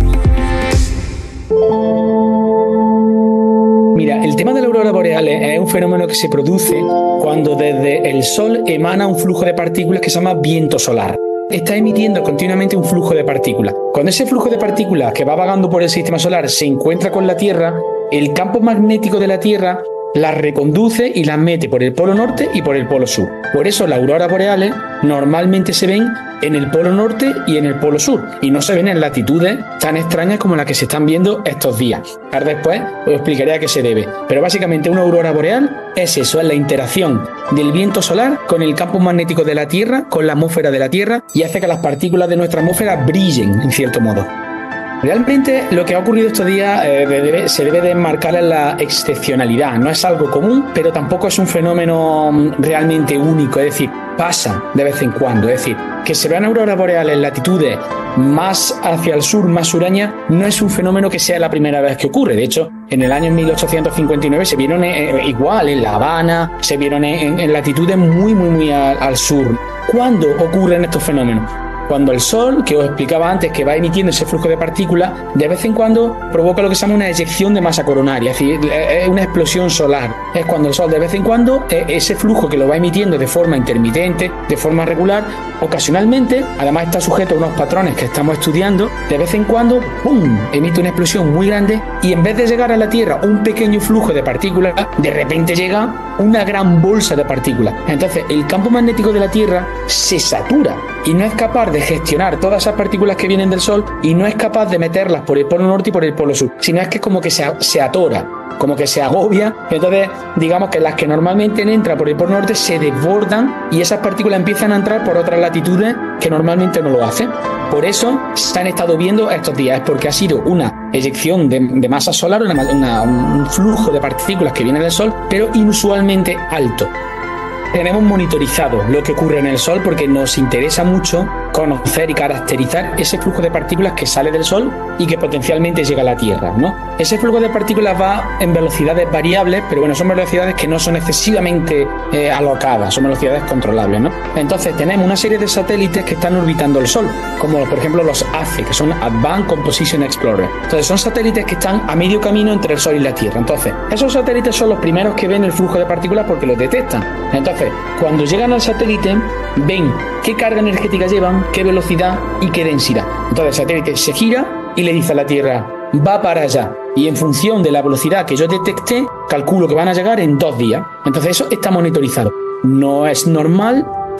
S20: Mira, el tema de la aurora boreal es un fenómeno que se produce cuando desde el Sol emana un flujo de partículas que se llama viento solar. Está emitiendo continuamente un flujo de partículas. Cuando ese flujo de partículas que va vagando por el sistema solar se encuentra con la Tierra, el campo magnético de la Tierra las reconduce y las mete por el polo norte y por el polo sur. Por eso las auroras boreales normalmente se ven en el polo norte y en el polo sur, y no se ven en latitudes tan extrañas como las que se están viendo estos días. Ahora después os explicaré a qué se debe. Pero básicamente una aurora boreal es eso, es la interacción del viento solar con el campo magnético de la Tierra, con la atmósfera de la Tierra, y hace que las partículas de nuestra atmósfera brillen, en cierto modo. Realmente lo que ha ocurrido estos días eh, debe, se debe de enmarcar en la excepcionalidad. No es algo común, pero tampoco es un fenómeno realmente único. Es decir, pasa de vez en cuando. Es decir, que se vean auroras boreales en latitudes más hacia el sur, más sureñas, no es un fenómeno que sea la primera vez que ocurre. De hecho, en el año mil ochocientos cincuenta y nueve se vieron eh, igual en La Habana, se vieron en, en latitudes muy, muy, muy al, al sur. ¿Cuándo ocurren estos fenómenos? Cuando el Sol, que os explicaba antes, que va emitiendo ese flujo de partículas, de vez en cuando provoca lo que se llama una eyección de masa coronaria, es decir, es una explosión solar. Es cuando el Sol de vez en cuando, ese flujo que lo va emitiendo de forma intermitente, de forma regular, ocasionalmente, además está sujeto a unos patrones que estamos estudiando, de vez en cuando, ¡pum!, emite una explosión muy grande y en vez de llegar a la Tierra un pequeño flujo de partículas, de repente llega una gran bolsa de partículas. Entonces, el campo magnético de la Tierra se satura y no es capaz de gestionar todas esas partículas que vienen del Sol y no es capaz de meterlas por el polo norte y por el polo sur, sino es que es como que se, se atora, como que se agobia. Entonces digamos que las que normalmente entran por el polo norte se desbordan y esas partículas empiezan a entrar por otras latitudes que normalmente no lo hacen. Por eso se han estado viendo estos días, es porque ha sido una eyección de, de masa solar, una, una, un flujo de partículas que viene del Sol, pero inusualmente alto. Tenemos monitorizado lo que ocurre en el Sol porque nos interesa mucho conocer y caracterizar ese flujo de partículas que sale del Sol y que potencialmente llega a la Tierra, ¿no? Ese flujo de partículas va en velocidades variables, pero bueno, son velocidades que no son excesivamente eh, alocadas, son velocidades controlables, ¿no? Entonces tenemos una serie de satélites que están orbitando el Sol, como por ejemplo los A C E, que son Advanced Composition Explorer. Entonces son satélites que están a medio camino entre el Sol y la Tierra. Entonces, esos satélites son los primeros que ven el flujo de partículas porque los detectan. Entonces, cuando llegan al satélite, ven qué carga energética llevan, qué velocidad y qué densidad. Entonces el satélite se gira y le dice a la Tierra, va para allá. Y en función de la velocidad que yo detecté, calculo que van a llegar en dos días. Entonces eso está monitorizado. No es normal,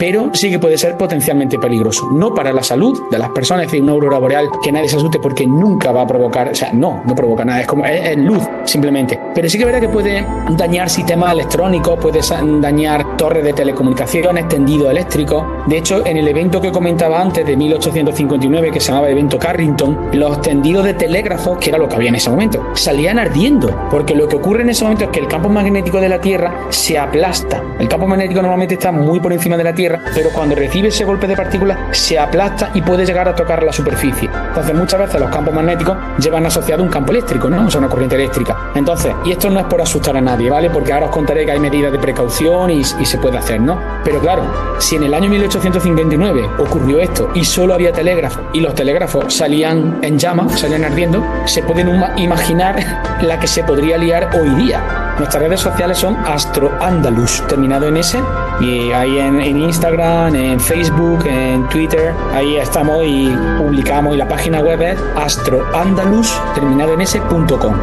S20: pero sí que puede ser potencialmente peligroso. No para la salud de las personas, es decir, una aurora boreal que nadie se asuste porque nunca va a provocar, o sea, no, no provoca nada, es como es, es luz simplemente. Pero sí que verá que puede dañar sistemas electrónicos, puede dañar torres de telecomunicaciones, tendidos eléctricos. De hecho, en el evento que comentaba antes de mil ochocientos cincuenta y nueve, que se llamaba evento Carrington, los tendidos de telégrafos, que era lo que había en ese momento, salían ardiendo, porque lo que ocurre en ese momento es que el campo magnético de la Tierra se aplasta. El campo magnético normalmente está muy por encima de la Tierra, pero cuando recibe ese golpe de partículas se aplasta y puede llegar a tocar la superficie. Entonces muchas veces los campos magnéticos llevan asociado un campo eléctrico, ¿no? O sea, una corriente eléctrica. Entonces, y esto no es por asustar a nadie, ¿vale? Porque ahora os contaré que hay medidas de precaución y, y se puede hacer, ¿no? Pero claro, si en el año mil ochocientos cincuenta y nueve ocurrió esto y solo había telégrafos y los telégrafos salían en llamas, salían ardiendo, se pueden imaginar la que se podría liar hoy día. Nuestras redes sociales son Astro Andalus, terminado en S, y ahí en, en Instagram, en Facebook, en Twitter, ahí estamos y publicamos, y la página web es astroandalus, terminado en S punto com.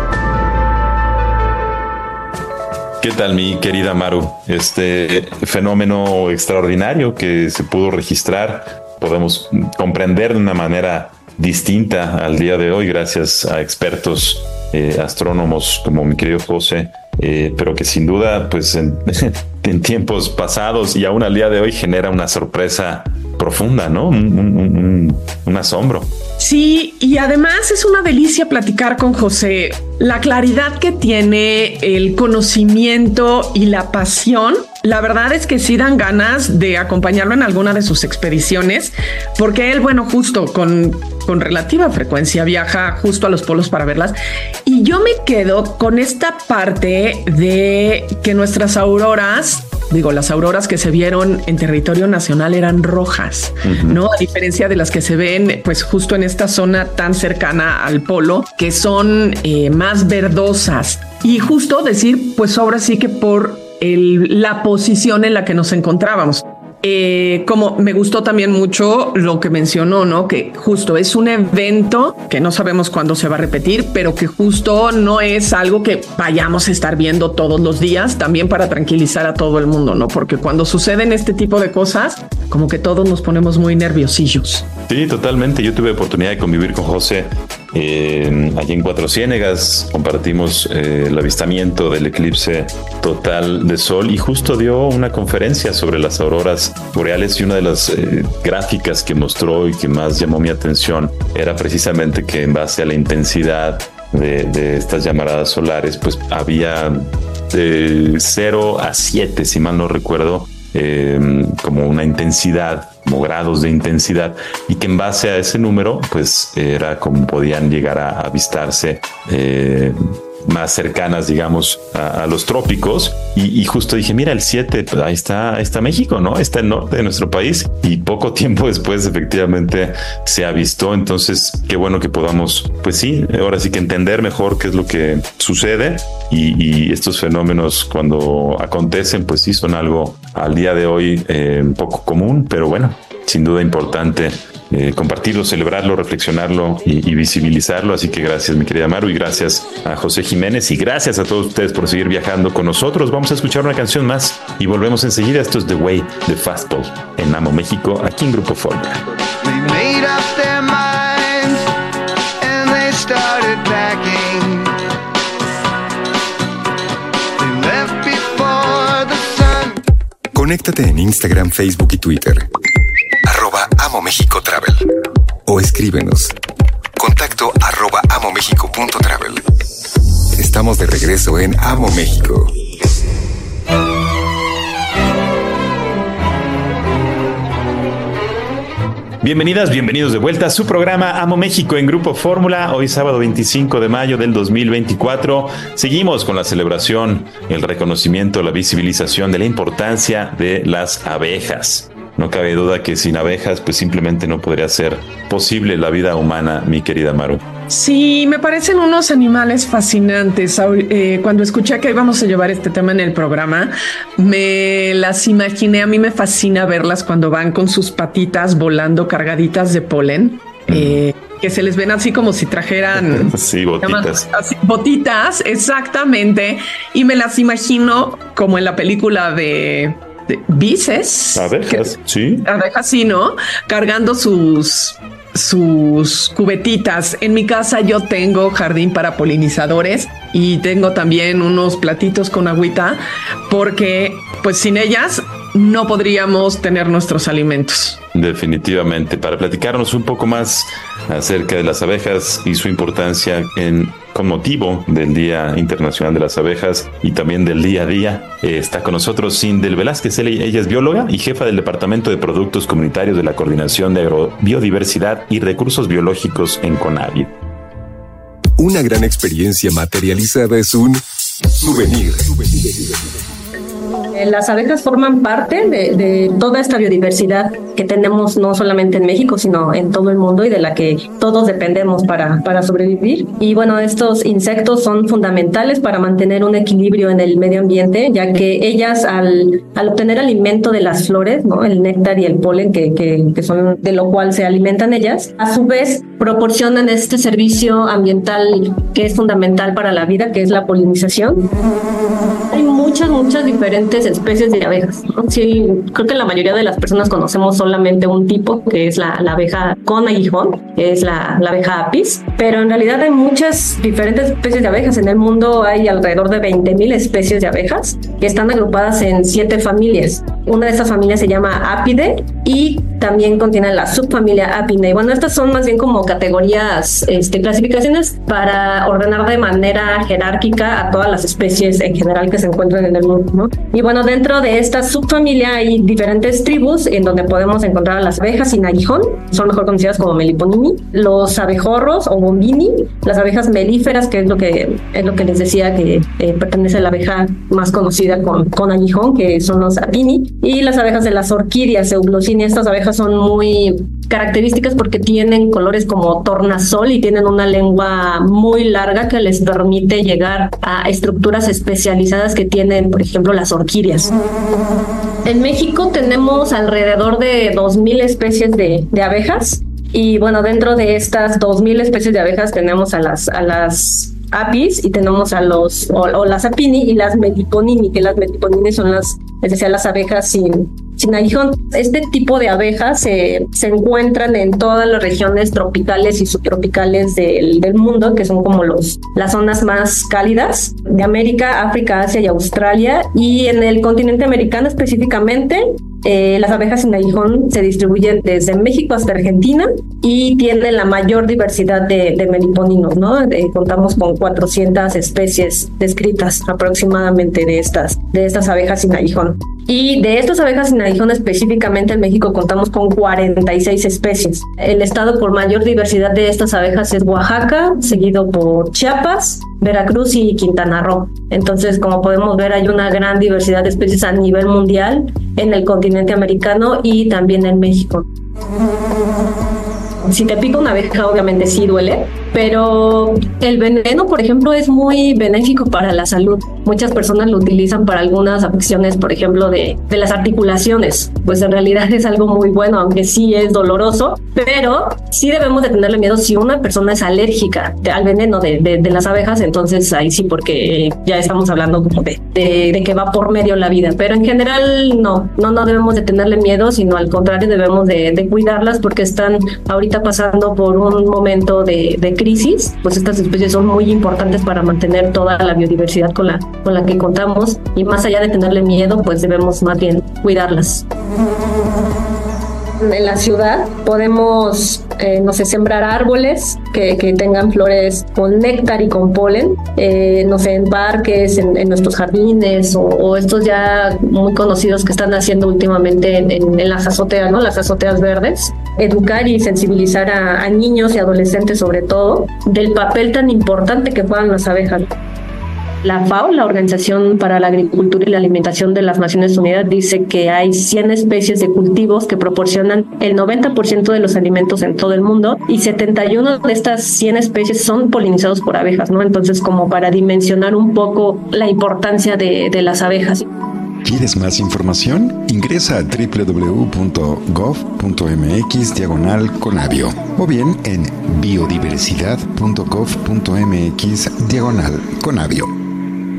S3: ¿Qué tal, mi querida Maru? Este fenómeno extraordinario que se pudo registrar, podemos comprender de una manera distinta al día de hoy gracias a expertos eh, astrónomos como mi querido José, eh, pero que sin duda, pues en, en tiempos pasados y aún al día de hoy genera una sorpresa profunda, ¿no? Un, un, un, un asombro.
S4: Sí, y además es una delicia platicar con José. La claridad que tiene, el conocimiento y la pasión, la verdad es que sí dan ganas de acompañarlo en alguna de sus expediciones, porque él, bueno, justo con, con relativa frecuencia viaja justo a los polos para verlas. Y yo me quedo con esta parte de que nuestras auroras, digo, las auroras que se vieron en territorio nacional eran rojas, uh-huh. ¿no? A diferencia de las que se ven, pues justo en esta zona tan cercana al polo, que son eh, más verdosas. Y justo decir, pues ahora sí que por el, la posición en la que nos encontrábamos. Eh, como me gustó también mucho lo que mencionó, ¿no? Que justo es un evento que no sabemos cuándo se va a repetir, pero que justo no es algo que vayamos a estar viendo todos los días, también para tranquilizar a todo el mundo, ¿no? Porque cuando suceden este tipo de cosas, como que todos nos ponemos muy nerviosillos.
S3: Sí, totalmente. Yo tuve oportunidad de convivir con José eh, allí en Cuatro Ciénegas. Compartimos eh, el avistamiento del eclipse total de sol y justo dio una conferencia sobre las auroras boreales, y una de las eh, gráficas que mostró y que más llamó mi atención era precisamente que en base a la intensidad de, de estas llamaradas solares, pues había de cero a siete, si mal no recuerdo, eh, como una intensidad, como grados de intensidad, y que en base a ese número pues era como podían llegar a avistarse eh, más cercanas, digamos, a, a los trópicos. Y, y justo dije, mira, el siete, pues ahí está, ahí está México, ¿no? Está el norte de nuestro país. Y poco tiempo después, efectivamente, se avistó. Entonces, qué bueno que podamos, pues sí, ahora sí que entender mejor qué es lo que sucede. Y, y estos fenómenos, cuando acontecen, pues sí, son algo al día de hoy eh, poco común, pero bueno, sin duda importante Eh, compartirlo, celebrarlo, reflexionarlo y, y visibilizarlo. Así que gracias, mi querida Maru, y gracias a José Jiménez, y gracias a todos ustedes por seguir viajando con nosotros. Vamos a escuchar una canción más y volvemos enseguida. Esto es The Way de Fastball en Amo México, aquí en Grupo Fórmula.
S2: Conéctate en Instagram, Facebook y Twitter. Arroba Amo México Travel. O escríbenos. Contacto arroba amomexico.travel. Estamos de regreso en Amo México.
S3: Bienvenidas, bienvenidos de vuelta a su programa Amo México en Grupo Fórmula. Hoy sábado veinticinco de mayo del dos mil veinticuatro. Seguimos con la celebración, el reconocimiento, la visibilización de la importancia de las abejas. No cabe duda que sin abejas pues simplemente no podría ser posible la vida humana, mi querida Maru.
S4: Sí, me parecen unos animales fascinantes. Eh, cuando escuché que íbamos a llevar este tema en el programa, me las imaginé. A mí me fascina verlas cuando van con sus patitas volando cargaditas de polen. Mm. Eh, que se les ven así como si trajeran...
S3: sí, botitas.
S4: Así, botitas, exactamente. Y me las imagino como en la película de... bices.
S3: Abejas,
S4: que,
S3: sí.
S4: Abejas, sí, ¿no? Cargando sus... sus cubetitas. En mi casa yo tengo jardín para polinizadores y tengo también unos platitos con agüita porque pues sin ellas no podríamos tener nuestros alimentos.
S3: Definitivamente. Para platicarnos un poco más acerca de las abejas y su importancia en, con motivo del Día Internacional de las Abejas y también del día a día, eh, está con nosotros Sindel Velázquez. Ella es bióloga y jefa del Departamento de Productos Comunitarios de la Coordinación de Agrobiodiversidad y Recursos Biológicos en CONAVIO.
S2: Una gran experiencia materializada es un souvenir.
S21: Las abejas forman parte de, de toda esta biodiversidad que tenemos no solamente en México, sino en todo el mundo y de la que todos dependemos para, para sobrevivir. Y bueno, estos insectos son fundamentales para mantener un equilibrio en el medio ambiente, ya que ellas al, al obtener alimento de las flores, ¿no? El néctar y el polen, que, que, que son de lo cual se alimentan ellas, a su vez proporcionan este servicio ambiental que es fundamental para la vida, que es la polinización. Hay muchas, muchas diferentes especies de abejas, ¿no? Sí, creo que la mayoría de las personas conocemos solamente un tipo, que es la, la abeja con aguijón, que es la, la abeja apis, pero en realidad hay muchas diferentes especies de abejas. En el mundo hay alrededor de veinte mil especies de abejas que están agrupadas en siete familias. Una de estas familias se llama Apidae y también contiene la subfamilia Apinae. Bueno, estas son más bien como categorías, este, clasificaciones para ordenar de manera jerárquica a todas las especies en general que se encuentran en el mundo, ¿no? Y bueno, dentro de esta subfamilia hay diferentes tribus en donde podemos encontrar a las abejas sin aguijón, son mejor conocidas como Meliponini, los abejorros o bombini, las abejas melíferas, que es lo que es lo que les decía que eh, pertenece a la abeja más conocida con, con aguijón, que son los apini, y las abejas de las orquídeas, Euglossinia. Estas abejas son muy características porque tienen colores como tornasol y tienen una lengua muy larga que les permite llegar a estructuras especializadas que tienen, por ejemplo, las orquídeas. En México tenemos alrededor de dos mil especies de, de abejas y bueno, dentro de estas dos mil especies de abejas tenemos a las, a las apis y tenemos a los, o, o las apini y las meliponini, que las meliponini son las, es decir, las abejas sin, sin aguijón. Este tipo de abejas se, se encuentran en todas las regiones tropicales y subtropicales del, del mundo, que son como los, las zonas más cálidas de América, África, Asia y Australia. Y en el continente americano específicamente, Eh, las abejas sin aguijón se distribuyen desde México hasta Argentina y tienen la mayor diversidad de, de meliponinos, ¿no? Eh, contamos con cuatrocientas especies descritas aproximadamente de estas, de estas abejas sin aguijón. Y de estas abejas sin aguijón específicamente en México contamos con cuarenta y seis especies. El estado por mayor diversidad de estas abejas es Oaxaca, seguido por Chiapas, Veracruz y Quintana Roo. Entonces, como podemos ver, hay una gran diversidad de especies a nivel mundial en el continente americano y también en México. Si te pica una abeja, obviamente sí duele, pero el veneno, por ejemplo, es muy benéfico para la salud. Muchas personas lo utilizan para algunas afecciones, por ejemplo, de, de las articulaciones. Pues en realidad es algo muy bueno, aunque sí es doloroso, pero sí debemos de tenerle miedo si una persona es alérgica al veneno de, de, de las abejas, entonces ahí sí, porque ya estamos hablando como de, de, de que va por medio la vida. Pero en general no, no, no debemos de tenerle miedo, sino al contrario debemos de, de cuidarlas porque están ahorita pasando por un momento de, de crisis. Pues estas especies son muy importantes para mantener toda la biodiversidad con la, con la que contamos, y más allá de tenerle miedo, pues debemos más bien cuidarlas. En la ciudad podemos, eh, no sé, sembrar árboles que, que tengan flores con néctar y con polen, eh, no sé, en parques, en, en nuestros jardines, o, o estos ya muy conocidos que están haciendo últimamente en, en, en las azoteas, ¿no? Las azoteas verdes. Educar y sensibilizar a, a niños y adolescentes, sobre todo, del papel tan importante que juegan las abejas. La FAO, la Organización para la Agricultura y la Alimentación de las Naciones Unidas, dice que hay cien especies de cultivos que proporcionan el noventa por ciento de los alimentos en todo el mundo, y setenta y una de estas cien especies son polinizados por abejas, ¿no? Entonces, como para dimensionar un poco la importancia de, de las abejas.
S22: ¿Quieres más información? Ingresa a doble u doble u doble u punto gov punto m x diagonal conavio o bien en biodiversidad punto gov punto m x diagonal conavio.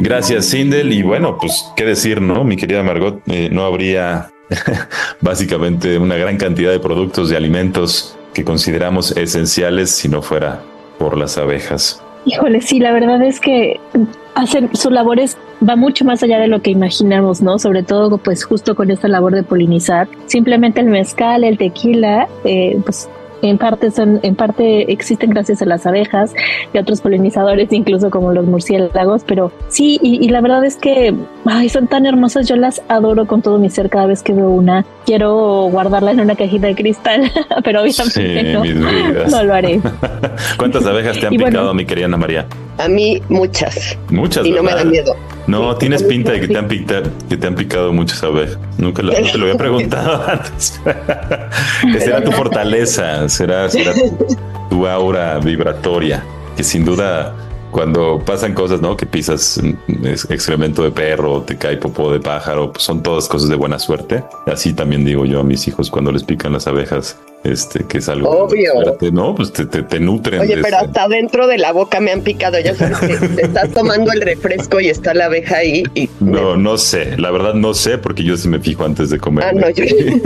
S3: Gracias, Sindel. Y bueno, pues qué decir, ¿no? Mi querida Margot, eh, no habría básicamente una gran cantidad de productos y alimentos que consideramos esenciales si no fuera por las abejas.
S5: Híjole, sí, la verdad es que hacen su labor es va mucho más allá de lo que imaginamos, ¿no? Sobre todo, pues, justo con esta labor de polinizar. Simplemente el mezcal, el tequila, eh, pues, en parte son, en parte existen gracias a las abejas y a otros polinizadores, incluso como los murciélagos, pero sí, y, y la verdad es que, ay, son tan hermosas, yo las adoro con todo mi ser cada vez que veo una. Quiero guardarla en una cajita de cristal, pero obviamente
S3: sí,
S5: no,
S3: mis vidas.
S5: no lo haré.
S3: ¿Cuántas abejas te han
S5: Y
S3: picado,
S5: bueno,
S3: mi querida Ana María?
S7: A mí muchas.
S3: Muchas,
S7: y no
S3: ¿verdad?
S7: me da miedo.
S3: No, tienes pinta de que te han picado, que te han picado muchas abejas. Nunca lo, no te lo había preguntado antes. Será tu fortaleza, será, será tu, tu aura vibratoria, que sin duda cuando pasan cosas, ¿no? Que pisas excremento de perro, te cae popó de pájaro, pues son todas cosas de buena suerte. Así también digo yo a mis hijos cuando les pican las abejas, este, que es algo
S7: obvio.
S3: De suerte, ¿no? Pues te, te, te nutren.
S7: Oye,
S3: de
S7: pero
S3: ese...
S7: hasta dentro de la boca me han picado. Ya sabes que te estás tomando el refresco y está la abeja ahí. Y
S3: no, no sé. La verdad no sé porque yo sí me fijo antes de comer.
S7: Ah, no, yo...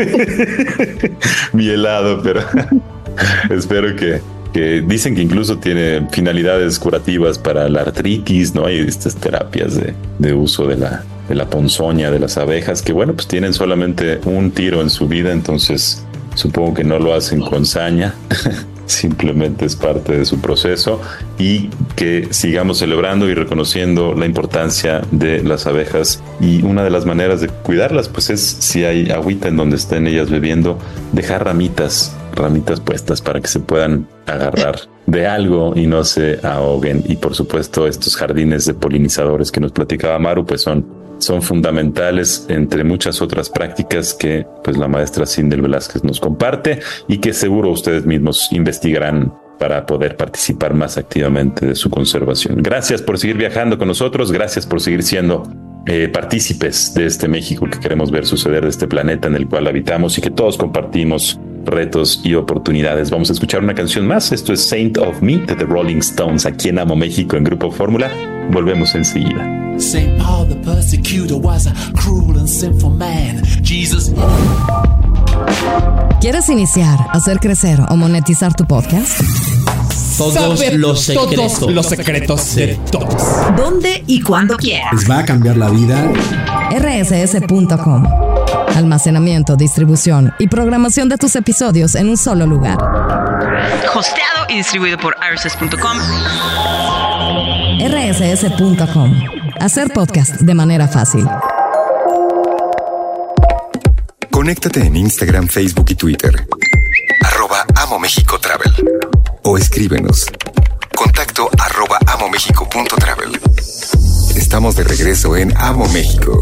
S3: mi helado, pero espero que que dicen que incluso tiene finalidades curativas para la artritis, ¿no? Hay estas terapias de, de uso de la, de la ponzoña de las abejas que, bueno, pues tienen solamente un tiro en su vida, entonces supongo que no lo hacen con saña, simplemente es parte de su proceso, y que sigamos celebrando y reconociendo la importancia de las abejas. Y una de las maneras de cuidarlas, pues es, si hay agüita en donde estén ellas bebiendo, dejar ramitas ramitas puestas para que se puedan agarrar de algo y no se ahoguen. Y por supuesto estos jardines de polinizadores que nos platicaba Maru, pues son, son fundamentales entre muchas otras prácticas que pues la maestra Sindel Velázquez nos comparte y que seguro ustedes mismos investigarán para poder participar más activamente de su conservación. Gracias por seguir viajando con nosotros, gracias por seguir siendo eh, partícipes de este México que queremos ver suceder, de este planeta en el cual habitamos y que todos compartimos retos y oportunidades. Vamos a escuchar una canción más. Esto es Saint of Me de The Rolling Stones, aquí en Amo México en Grupo Fórmula. Volvemos enseguida.
S8: Saint Paul the persecutor was a cruel and sinful man. Jesus.
S1: ¿Quieres iniciar, hacer crecer o monetizar tu podcast?
S19: Todos
S8: Sabe
S19: los secretos.
S8: todos los secretos de todos.
S1: ¿Dónde y cuándo quieras?
S19: Les va a cambiar la vida.
S1: R S S punto com. Almacenamiento, distribución y programación de tus episodios en un solo lugar.
S9: Hosteado y distribuido por R S S punto com.
S1: R S S punto com. Hacer podcast de manera fácil.
S2: Conéctate en Instagram, Facebook y Twitter. Arroba Amo México Travel. O escríbenos. Contacto arroba amomexico punto travel. Estamos de regreso en Amo México.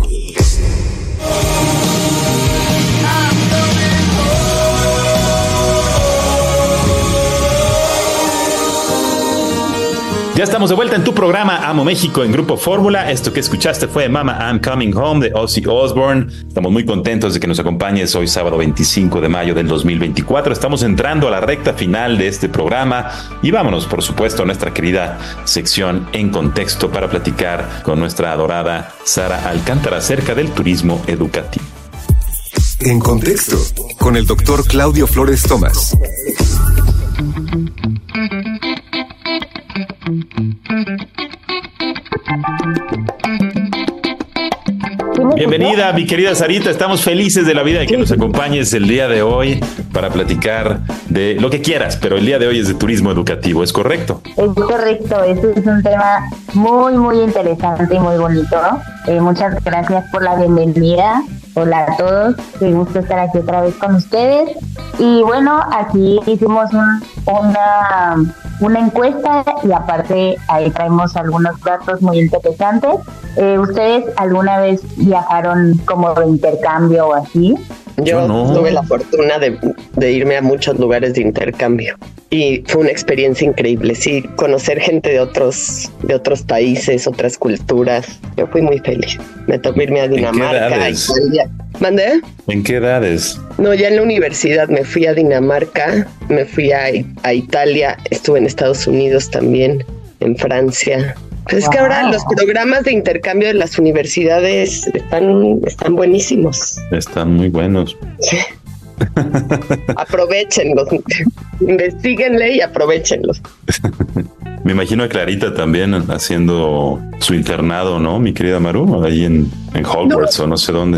S3: Ya estamos de vuelta en tu programa Amo México en Grupo Fórmula. Esto que escuchaste fue Mama I'm Coming Home de Ozzy Osbourne. Estamos muy contentos de que nos acompañes hoy sábado veinticinco de mayo del dos mil veinticuatro. Estamos entrando a la recta final de este programa y vámonos, por supuesto, a nuestra querida sección En Contexto para platicar con nuestra adorada Sara Alcántara acerca del turismo educativo.
S2: En Contexto, con el doctor Claudio Flores Tomás.
S3: Bienvenida, mi querida Sarita. Estamos felices de la vida de que nos acompañes el día de hoy para platicar de lo que quieras, pero el día de hoy es de turismo educativo, ¿es correcto?
S23: Es correcto, este es un tema muy, muy interesante y muy bonito. Eh, muchas gracias por la bienvenida. Hola a todos, qué gusto estar aquí otra vez con ustedes. Y bueno, aquí hicimos un, una, una encuesta y aparte ahí traemos algunos datos muy interesantes. Eh, ¿Ustedes alguna vez viajaron como de intercambio o así?
S7: Yo no. tuve la fortuna de, de irme a muchos lugares de intercambio y fue una experiencia increíble. Sí, conocer gente de otros de otros países, otras culturas. Yo fui muy feliz. Me tocó irme a Dinamarca.
S3: ¿En qué edades?
S7: A Italia. ¿Mandé?
S3: ¿En qué edades?
S7: No, ya en la universidad me fui a Dinamarca, me fui a, a Italia, estuve en Estados Unidos también, en Francia. Pues es que ahora los programas de intercambio de las universidades están, están buenísimos.
S3: Están muy buenos.
S7: Sí. Aprovechenlos, investiguenle y aprovechenlos.
S3: Me imagino a Clarita también haciendo su internado, ¿no? Mi querida Maru, ahí en, en Hogwarts no. o no sé dónde.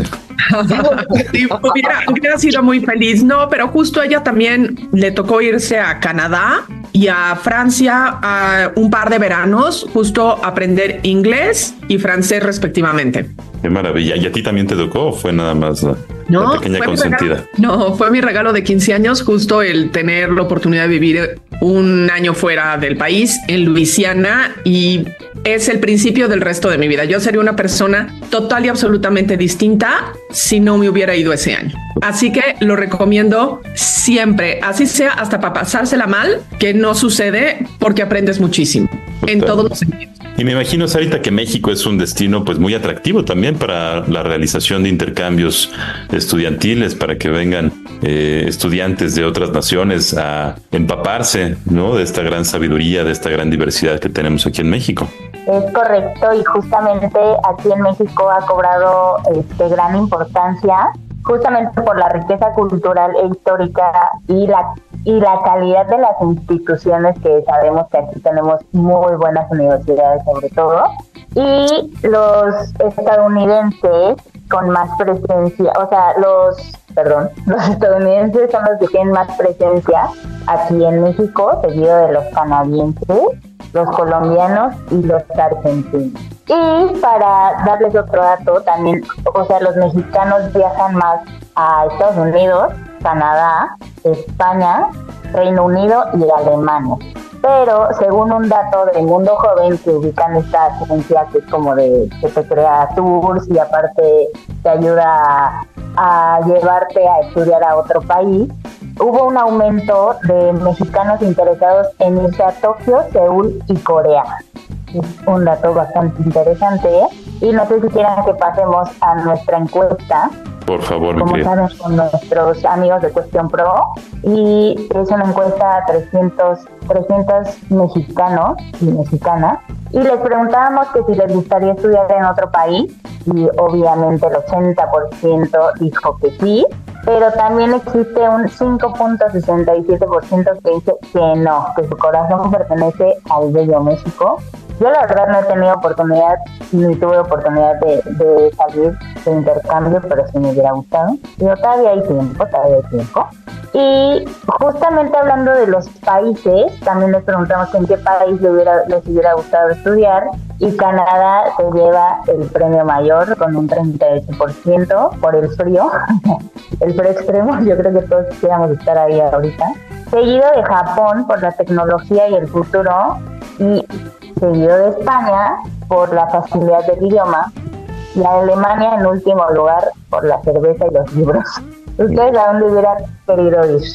S4: Sí, hubiera, hubiera sido muy feliz, no, pero justo ella también le tocó irse a Canadá y a Francia a un par de veranos, justo aprender inglés y francés respectivamente.
S3: Qué maravilla. ¿Y a ti también te tocó o fue nada más la,
S4: no,
S3: la pequeña consentida?
S4: No, fue mi regalo de quince años, justo el tener la oportunidad de vivir un año fuera del país, en Luisiana, y es el principio del resto de mi vida. Yo sería una persona total y absolutamente distinta si no me hubiera ido ese año. Así que lo recomiendo siempre, así sea hasta para pasársela mal, que no sucede porque aprendes muchísimo. Total. En todos los sentidos.
S3: Y me imagino, Sarita, que México es un destino pues muy atractivo también para la realización de intercambios estudiantiles, para que vengan eh, estudiantes de otras naciones a empaparse, ¿no?, de esta gran sabiduría, de esta gran diversidad que tenemos aquí en México.
S23: Es correcto, y justamente aquí en México ha cobrado este, gran importancia, justamente por la riqueza cultural e histórica y la y la calidad de las instituciones, que sabemos que aquí tenemos muy buenas universidades sobre todo, y los estadounidenses con más presencia, o sea, los, perdón, los estadounidenses son los que tienen más presencia aquí en México, seguido de los canadienses, los colombianos y los argentinos. Y para darles otro dato, también, o sea, los mexicanos viajan más a Estados Unidos, Canadá, España, Reino Unido y Alemania. Pero según un dato del Mundo Joven, que ubican esta agencia que es como de que te crea tours y aparte te ayuda a, a llevarte a estudiar a otro país, hubo un aumento de mexicanos interesados en irse a Tokio, Seúl y Corea. Es un dato bastante interesante, ¿eh? Y no sé si quieran que pasemos a nuestra encuesta.
S3: Por favor, mi
S23: como
S3: querida.
S23: saben, con nuestros amigos de Cuestión Pro, y es una encuesta a trescientos, trescientos mexicanos y mexicanas, y les preguntábamos que si les gustaría estudiar en otro país, y obviamente el ochenta por ciento dijo que sí, pero también existe un cinco punto sesenta y siete por ciento que dice que no, que su corazón pertenece al bello México. Yo la verdad no he tenido oportunidad, ni tuve oportunidad de, de salir de intercambio, pero sí me hubiera gustado. Pero todavía hay tiempo, todavía hay tiempo. Y justamente hablando de los países, también les preguntamos en qué país les hubiera, les hubiera gustado estudiar, y Canadá se lleva el premio mayor con un treinta y ocho por ciento por el frío, el frío extremo. Yo creo que todos quisiéramos estar ahí ahorita. Seguido de Japón por la tecnología y el futuro, y seguido de España por la facilidad del idioma, y a Alemania en último lugar por la cerveza y los libros. ¿Ustedes a dónde hubieran querido ir?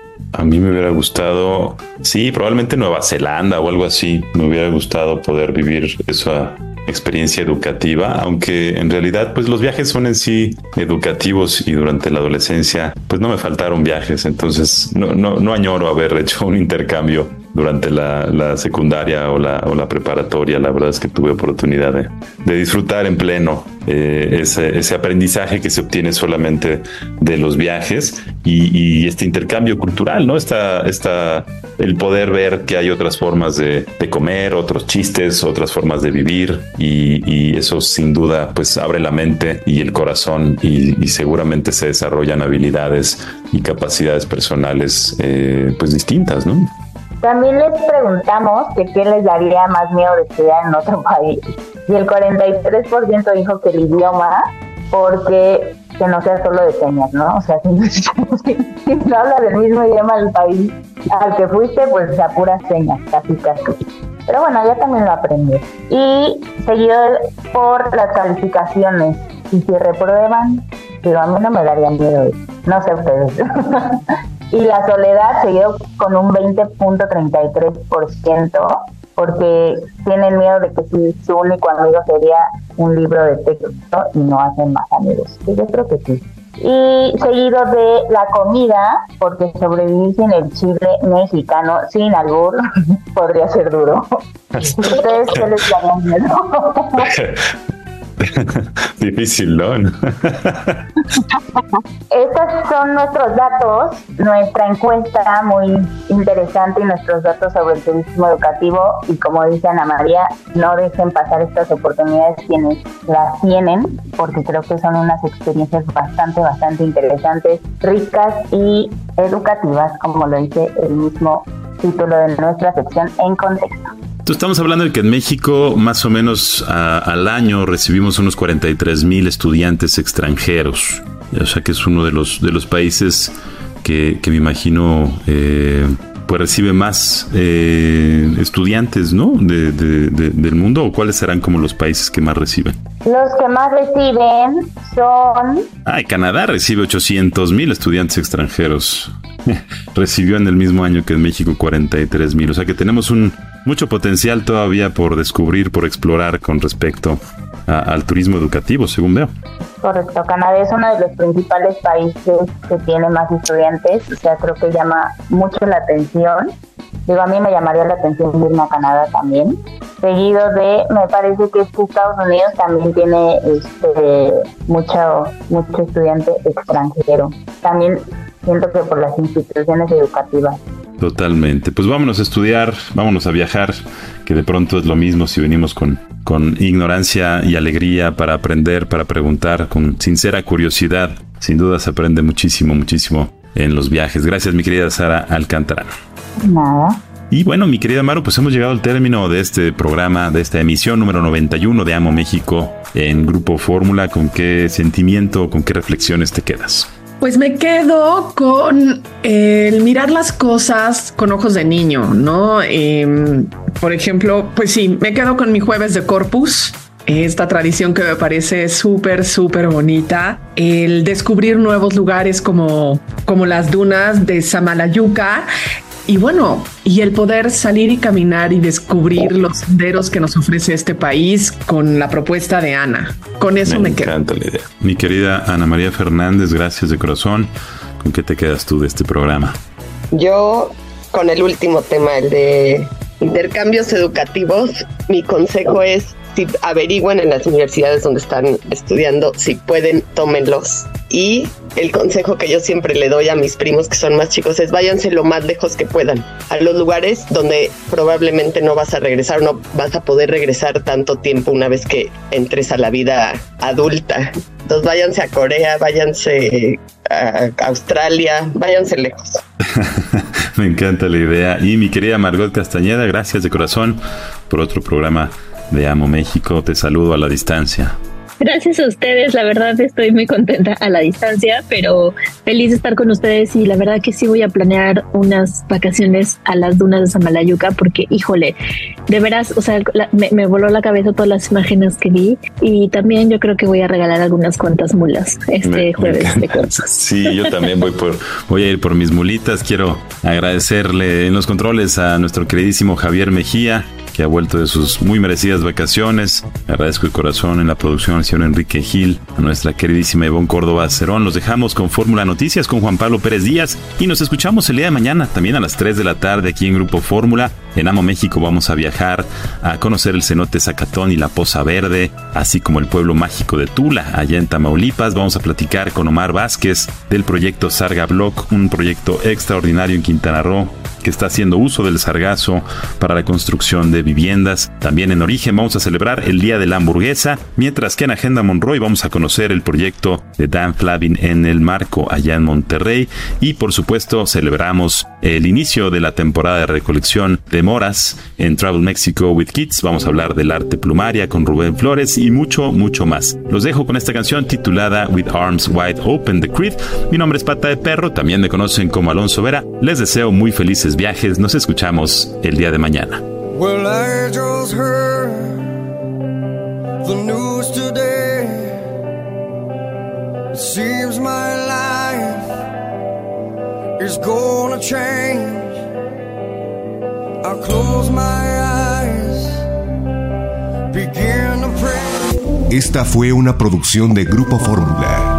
S3: A mí me hubiera gustado, sí, probablemente Nueva Zelanda o algo así. Me hubiera gustado poder vivir esa experiencia educativa, aunque en realidad pues los viajes son en sí educativos, y durante la adolescencia pues no me faltaron viajes, entonces no, no, no añoro haber hecho un intercambio durante la, la secundaria o la, o la preparatoria. La verdad es que tuve oportunidad de, de disfrutar en pleno eh, ese, ese aprendizaje que se obtiene solamente de los viajes, y, y este intercambio cultural, ¿no? Esta, esta, el poder ver que hay otras formas de, de comer, otros chistes, otras formas de vivir, y, y eso sin duda pues abre la mente y el corazón, y, y seguramente se desarrollan habilidades y capacidades personales eh, pues distintas, ¿no?
S23: También les preguntamos que qué les daría más miedo de estudiar en otro país, y el cuarenta y tres por ciento dijo que el idioma, porque que no sea solo de señas, ¿no? O sea, si, si no hablas el mismo idioma del país al que fuiste, pues a puras señas, casi casi. Pero bueno, ya también lo aprendí. Y seguido por las calificaciones, y si reprueban, digo, a mí no me daría miedo, no sé ustedes. Y la soledad seguido con un veinte punto treinta y tres por ciento, porque tienen miedo de que su, su único amigo sería un libro de texto y no hacen más amigos. Y yo creo que sí. y seguido de la comida, porque sobrevivir sin el chile mexicano, sin albur, podría ser duro. ¿Ustedes qué les llaman miedo?
S3: Difícil, ¿no?
S23: Estos son nuestros datos, nuestra encuesta muy interesante y nuestros datos sobre el turismo educativo. Y como dice Ana María, no dejen pasar estas oportunidades quienes las tienen, porque creo que son unas experiencias bastante, bastante interesantes, ricas y educativas, como lo dice el mismo título de nuestra sección En Contexto.
S3: Entonces, estamos hablando de que en México más o menos a, al año recibimos unos cuarenta y tres mil estudiantes extranjeros. O sea que es uno de los de los países que, que me imagino eh, pues recibe más eh, estudiantes, ¿no? De, de, de, del mundo. ¿O cuáles serán como los países que más reciben?
S23: Los que más reciben son...
S3: Ah, Canadá recibe ochocientos mil estudiantes extranjeros. Recibió en el mismo año que en México cuarenta y tres mil. O sea que tenemos un mucho potencial todavía por descubrir, por explorar con respecto a, al turismo educativo, según veo.
S23: Correcto, Canadá es uno de los principales países que tiene más estudiantes, o sea, creo que llama mucho la atención. Digo, a mí me llamaría la atención irme a Canadá también. Seguido de, me parece que es que Estados Unidos también tiene este mucho, mucho estudiante extranjero. También siento que por las instituciones educativas.
S3: Totalmente. Pues vámonos a estudiar, vámonos a viajar, que de pronto es lo mismo si venimos con, con ignorancia y alegría para aprender, para preguntar, con sincera curiosidad. Sin duda se aprende muchísimo, muchísimo en los viajes. Gracias, mi querida Sara Alcántara.
S23: Nada.
S3: Y bueno, mi querida Maru, pues hemos llegado al término de este programa, de esta emisión número noventa y uno de Amo México en Grupo Fórmula. ¿Con qué sentimiento, con qué reflexiones te quedas?
S4: Pues me quedo con el mirar las cosas con ojos de niño, ¿no? Eh, por ejemplo, pues sí, me quedo con mi jueves de Corpus, esta tradición que me parece súper, súper bonita. El descubrir nuevos lugares como, como las dunas de Samalayuca. Y bueno, y el poder salir y caminar y descubrir los senderos que nos ofrece este país con la propuesta de Ana. Con eso me, me quedo.
S3: Me encanta la idea. Mi querida Ana María Fernández, gracias de corazón. ¿Con qué te quedas tú de este programa?
S7: Yo, con el último tema, el de intercambios educativos, mi consejo es, si averigüen en las universidades donde están estudiando, si pueden, tómenlos. Y el consejo que yo siempre le doy a mis primos que son más chicos es váyanse lo más lejos que puedan, a los lugares donde probablemente no vas a regresar, no vas a poder regresar tanto tiempo una vez que entres a la vida adulta. Entonces váyanse a Corea, váyanse a Australia, váyanse lejos.
S3: Me encanta la idea. Y mi querida Margot Castañeda, gracias de corazón por otro programa de Amo México. Te saludo a la distancia.
S5: Gracias a ustedes, la verdad estoy muy contenta a la distancia, pero feliz de estar con ustedes y la verdad que sí voy a planear unas vacaciones a las dunas de Samalayuca porque, híjole, de veras, o sea, la, me, me voló la cabeza todas las imágenes que vi y también yo creo que voy a regalar algunas cuantas mulas este me, jueves me de Corpus.
S3: Sí, yo también voy por voy a ir por mis mulitas. Quiero agradecerle en los controles a nuestro queridísimo Javier Mejía, que ha vuelto de sus muy merecidas vacaciones. Agradezco de corazón en la producción al señor Enrique Gil, a nuestra queridísima Ivonne Córdoba Cerón. Los dejamos con Fórmula Noticias con Juan Pablo Pérez Díaz y nos escuchamos el día de mañana también a las tres de la tarde aquí en Grupo Fórmula. En Amo México vamos a viajar a conocer el cenote Zacatón y la Poza Verde, así como el pueblo mágico de Tula, allá en Tamaulipas. Vamos a platicar con Omar Vázquez del proyecto Sarga Block, un proyecto extraordinario en Quintana Roo que está haciendo uso del sargazo para la construcción de viviendas. También en Origen vamos a celebrar el Día de la Hamburguesa, mientras que en Agenda Monroy vamos a conocer el proyecto de Dan Flavin en el Marco, allá en Monterrey. Y por supuesto celebramos el inicio de la temporada de recolección de moras en Travel Mexico with Kids. Vamos a hablar del arte plumaria con Rubén Flores y mucho, mucho más. Los dejo con esta canción titulada With Arms Wide Open, The Creed. Mi nombre es Pata de Perro, también me conocen como Alonso Vera. Les deseo muy felices viajes. Nos escuchamos el día de mañana.
S14: Well, I just heard the news today. It seems my life is gonna change. I close my eyes, begin to pray.
S2: Esta fue una producción de Grupo Fórmula.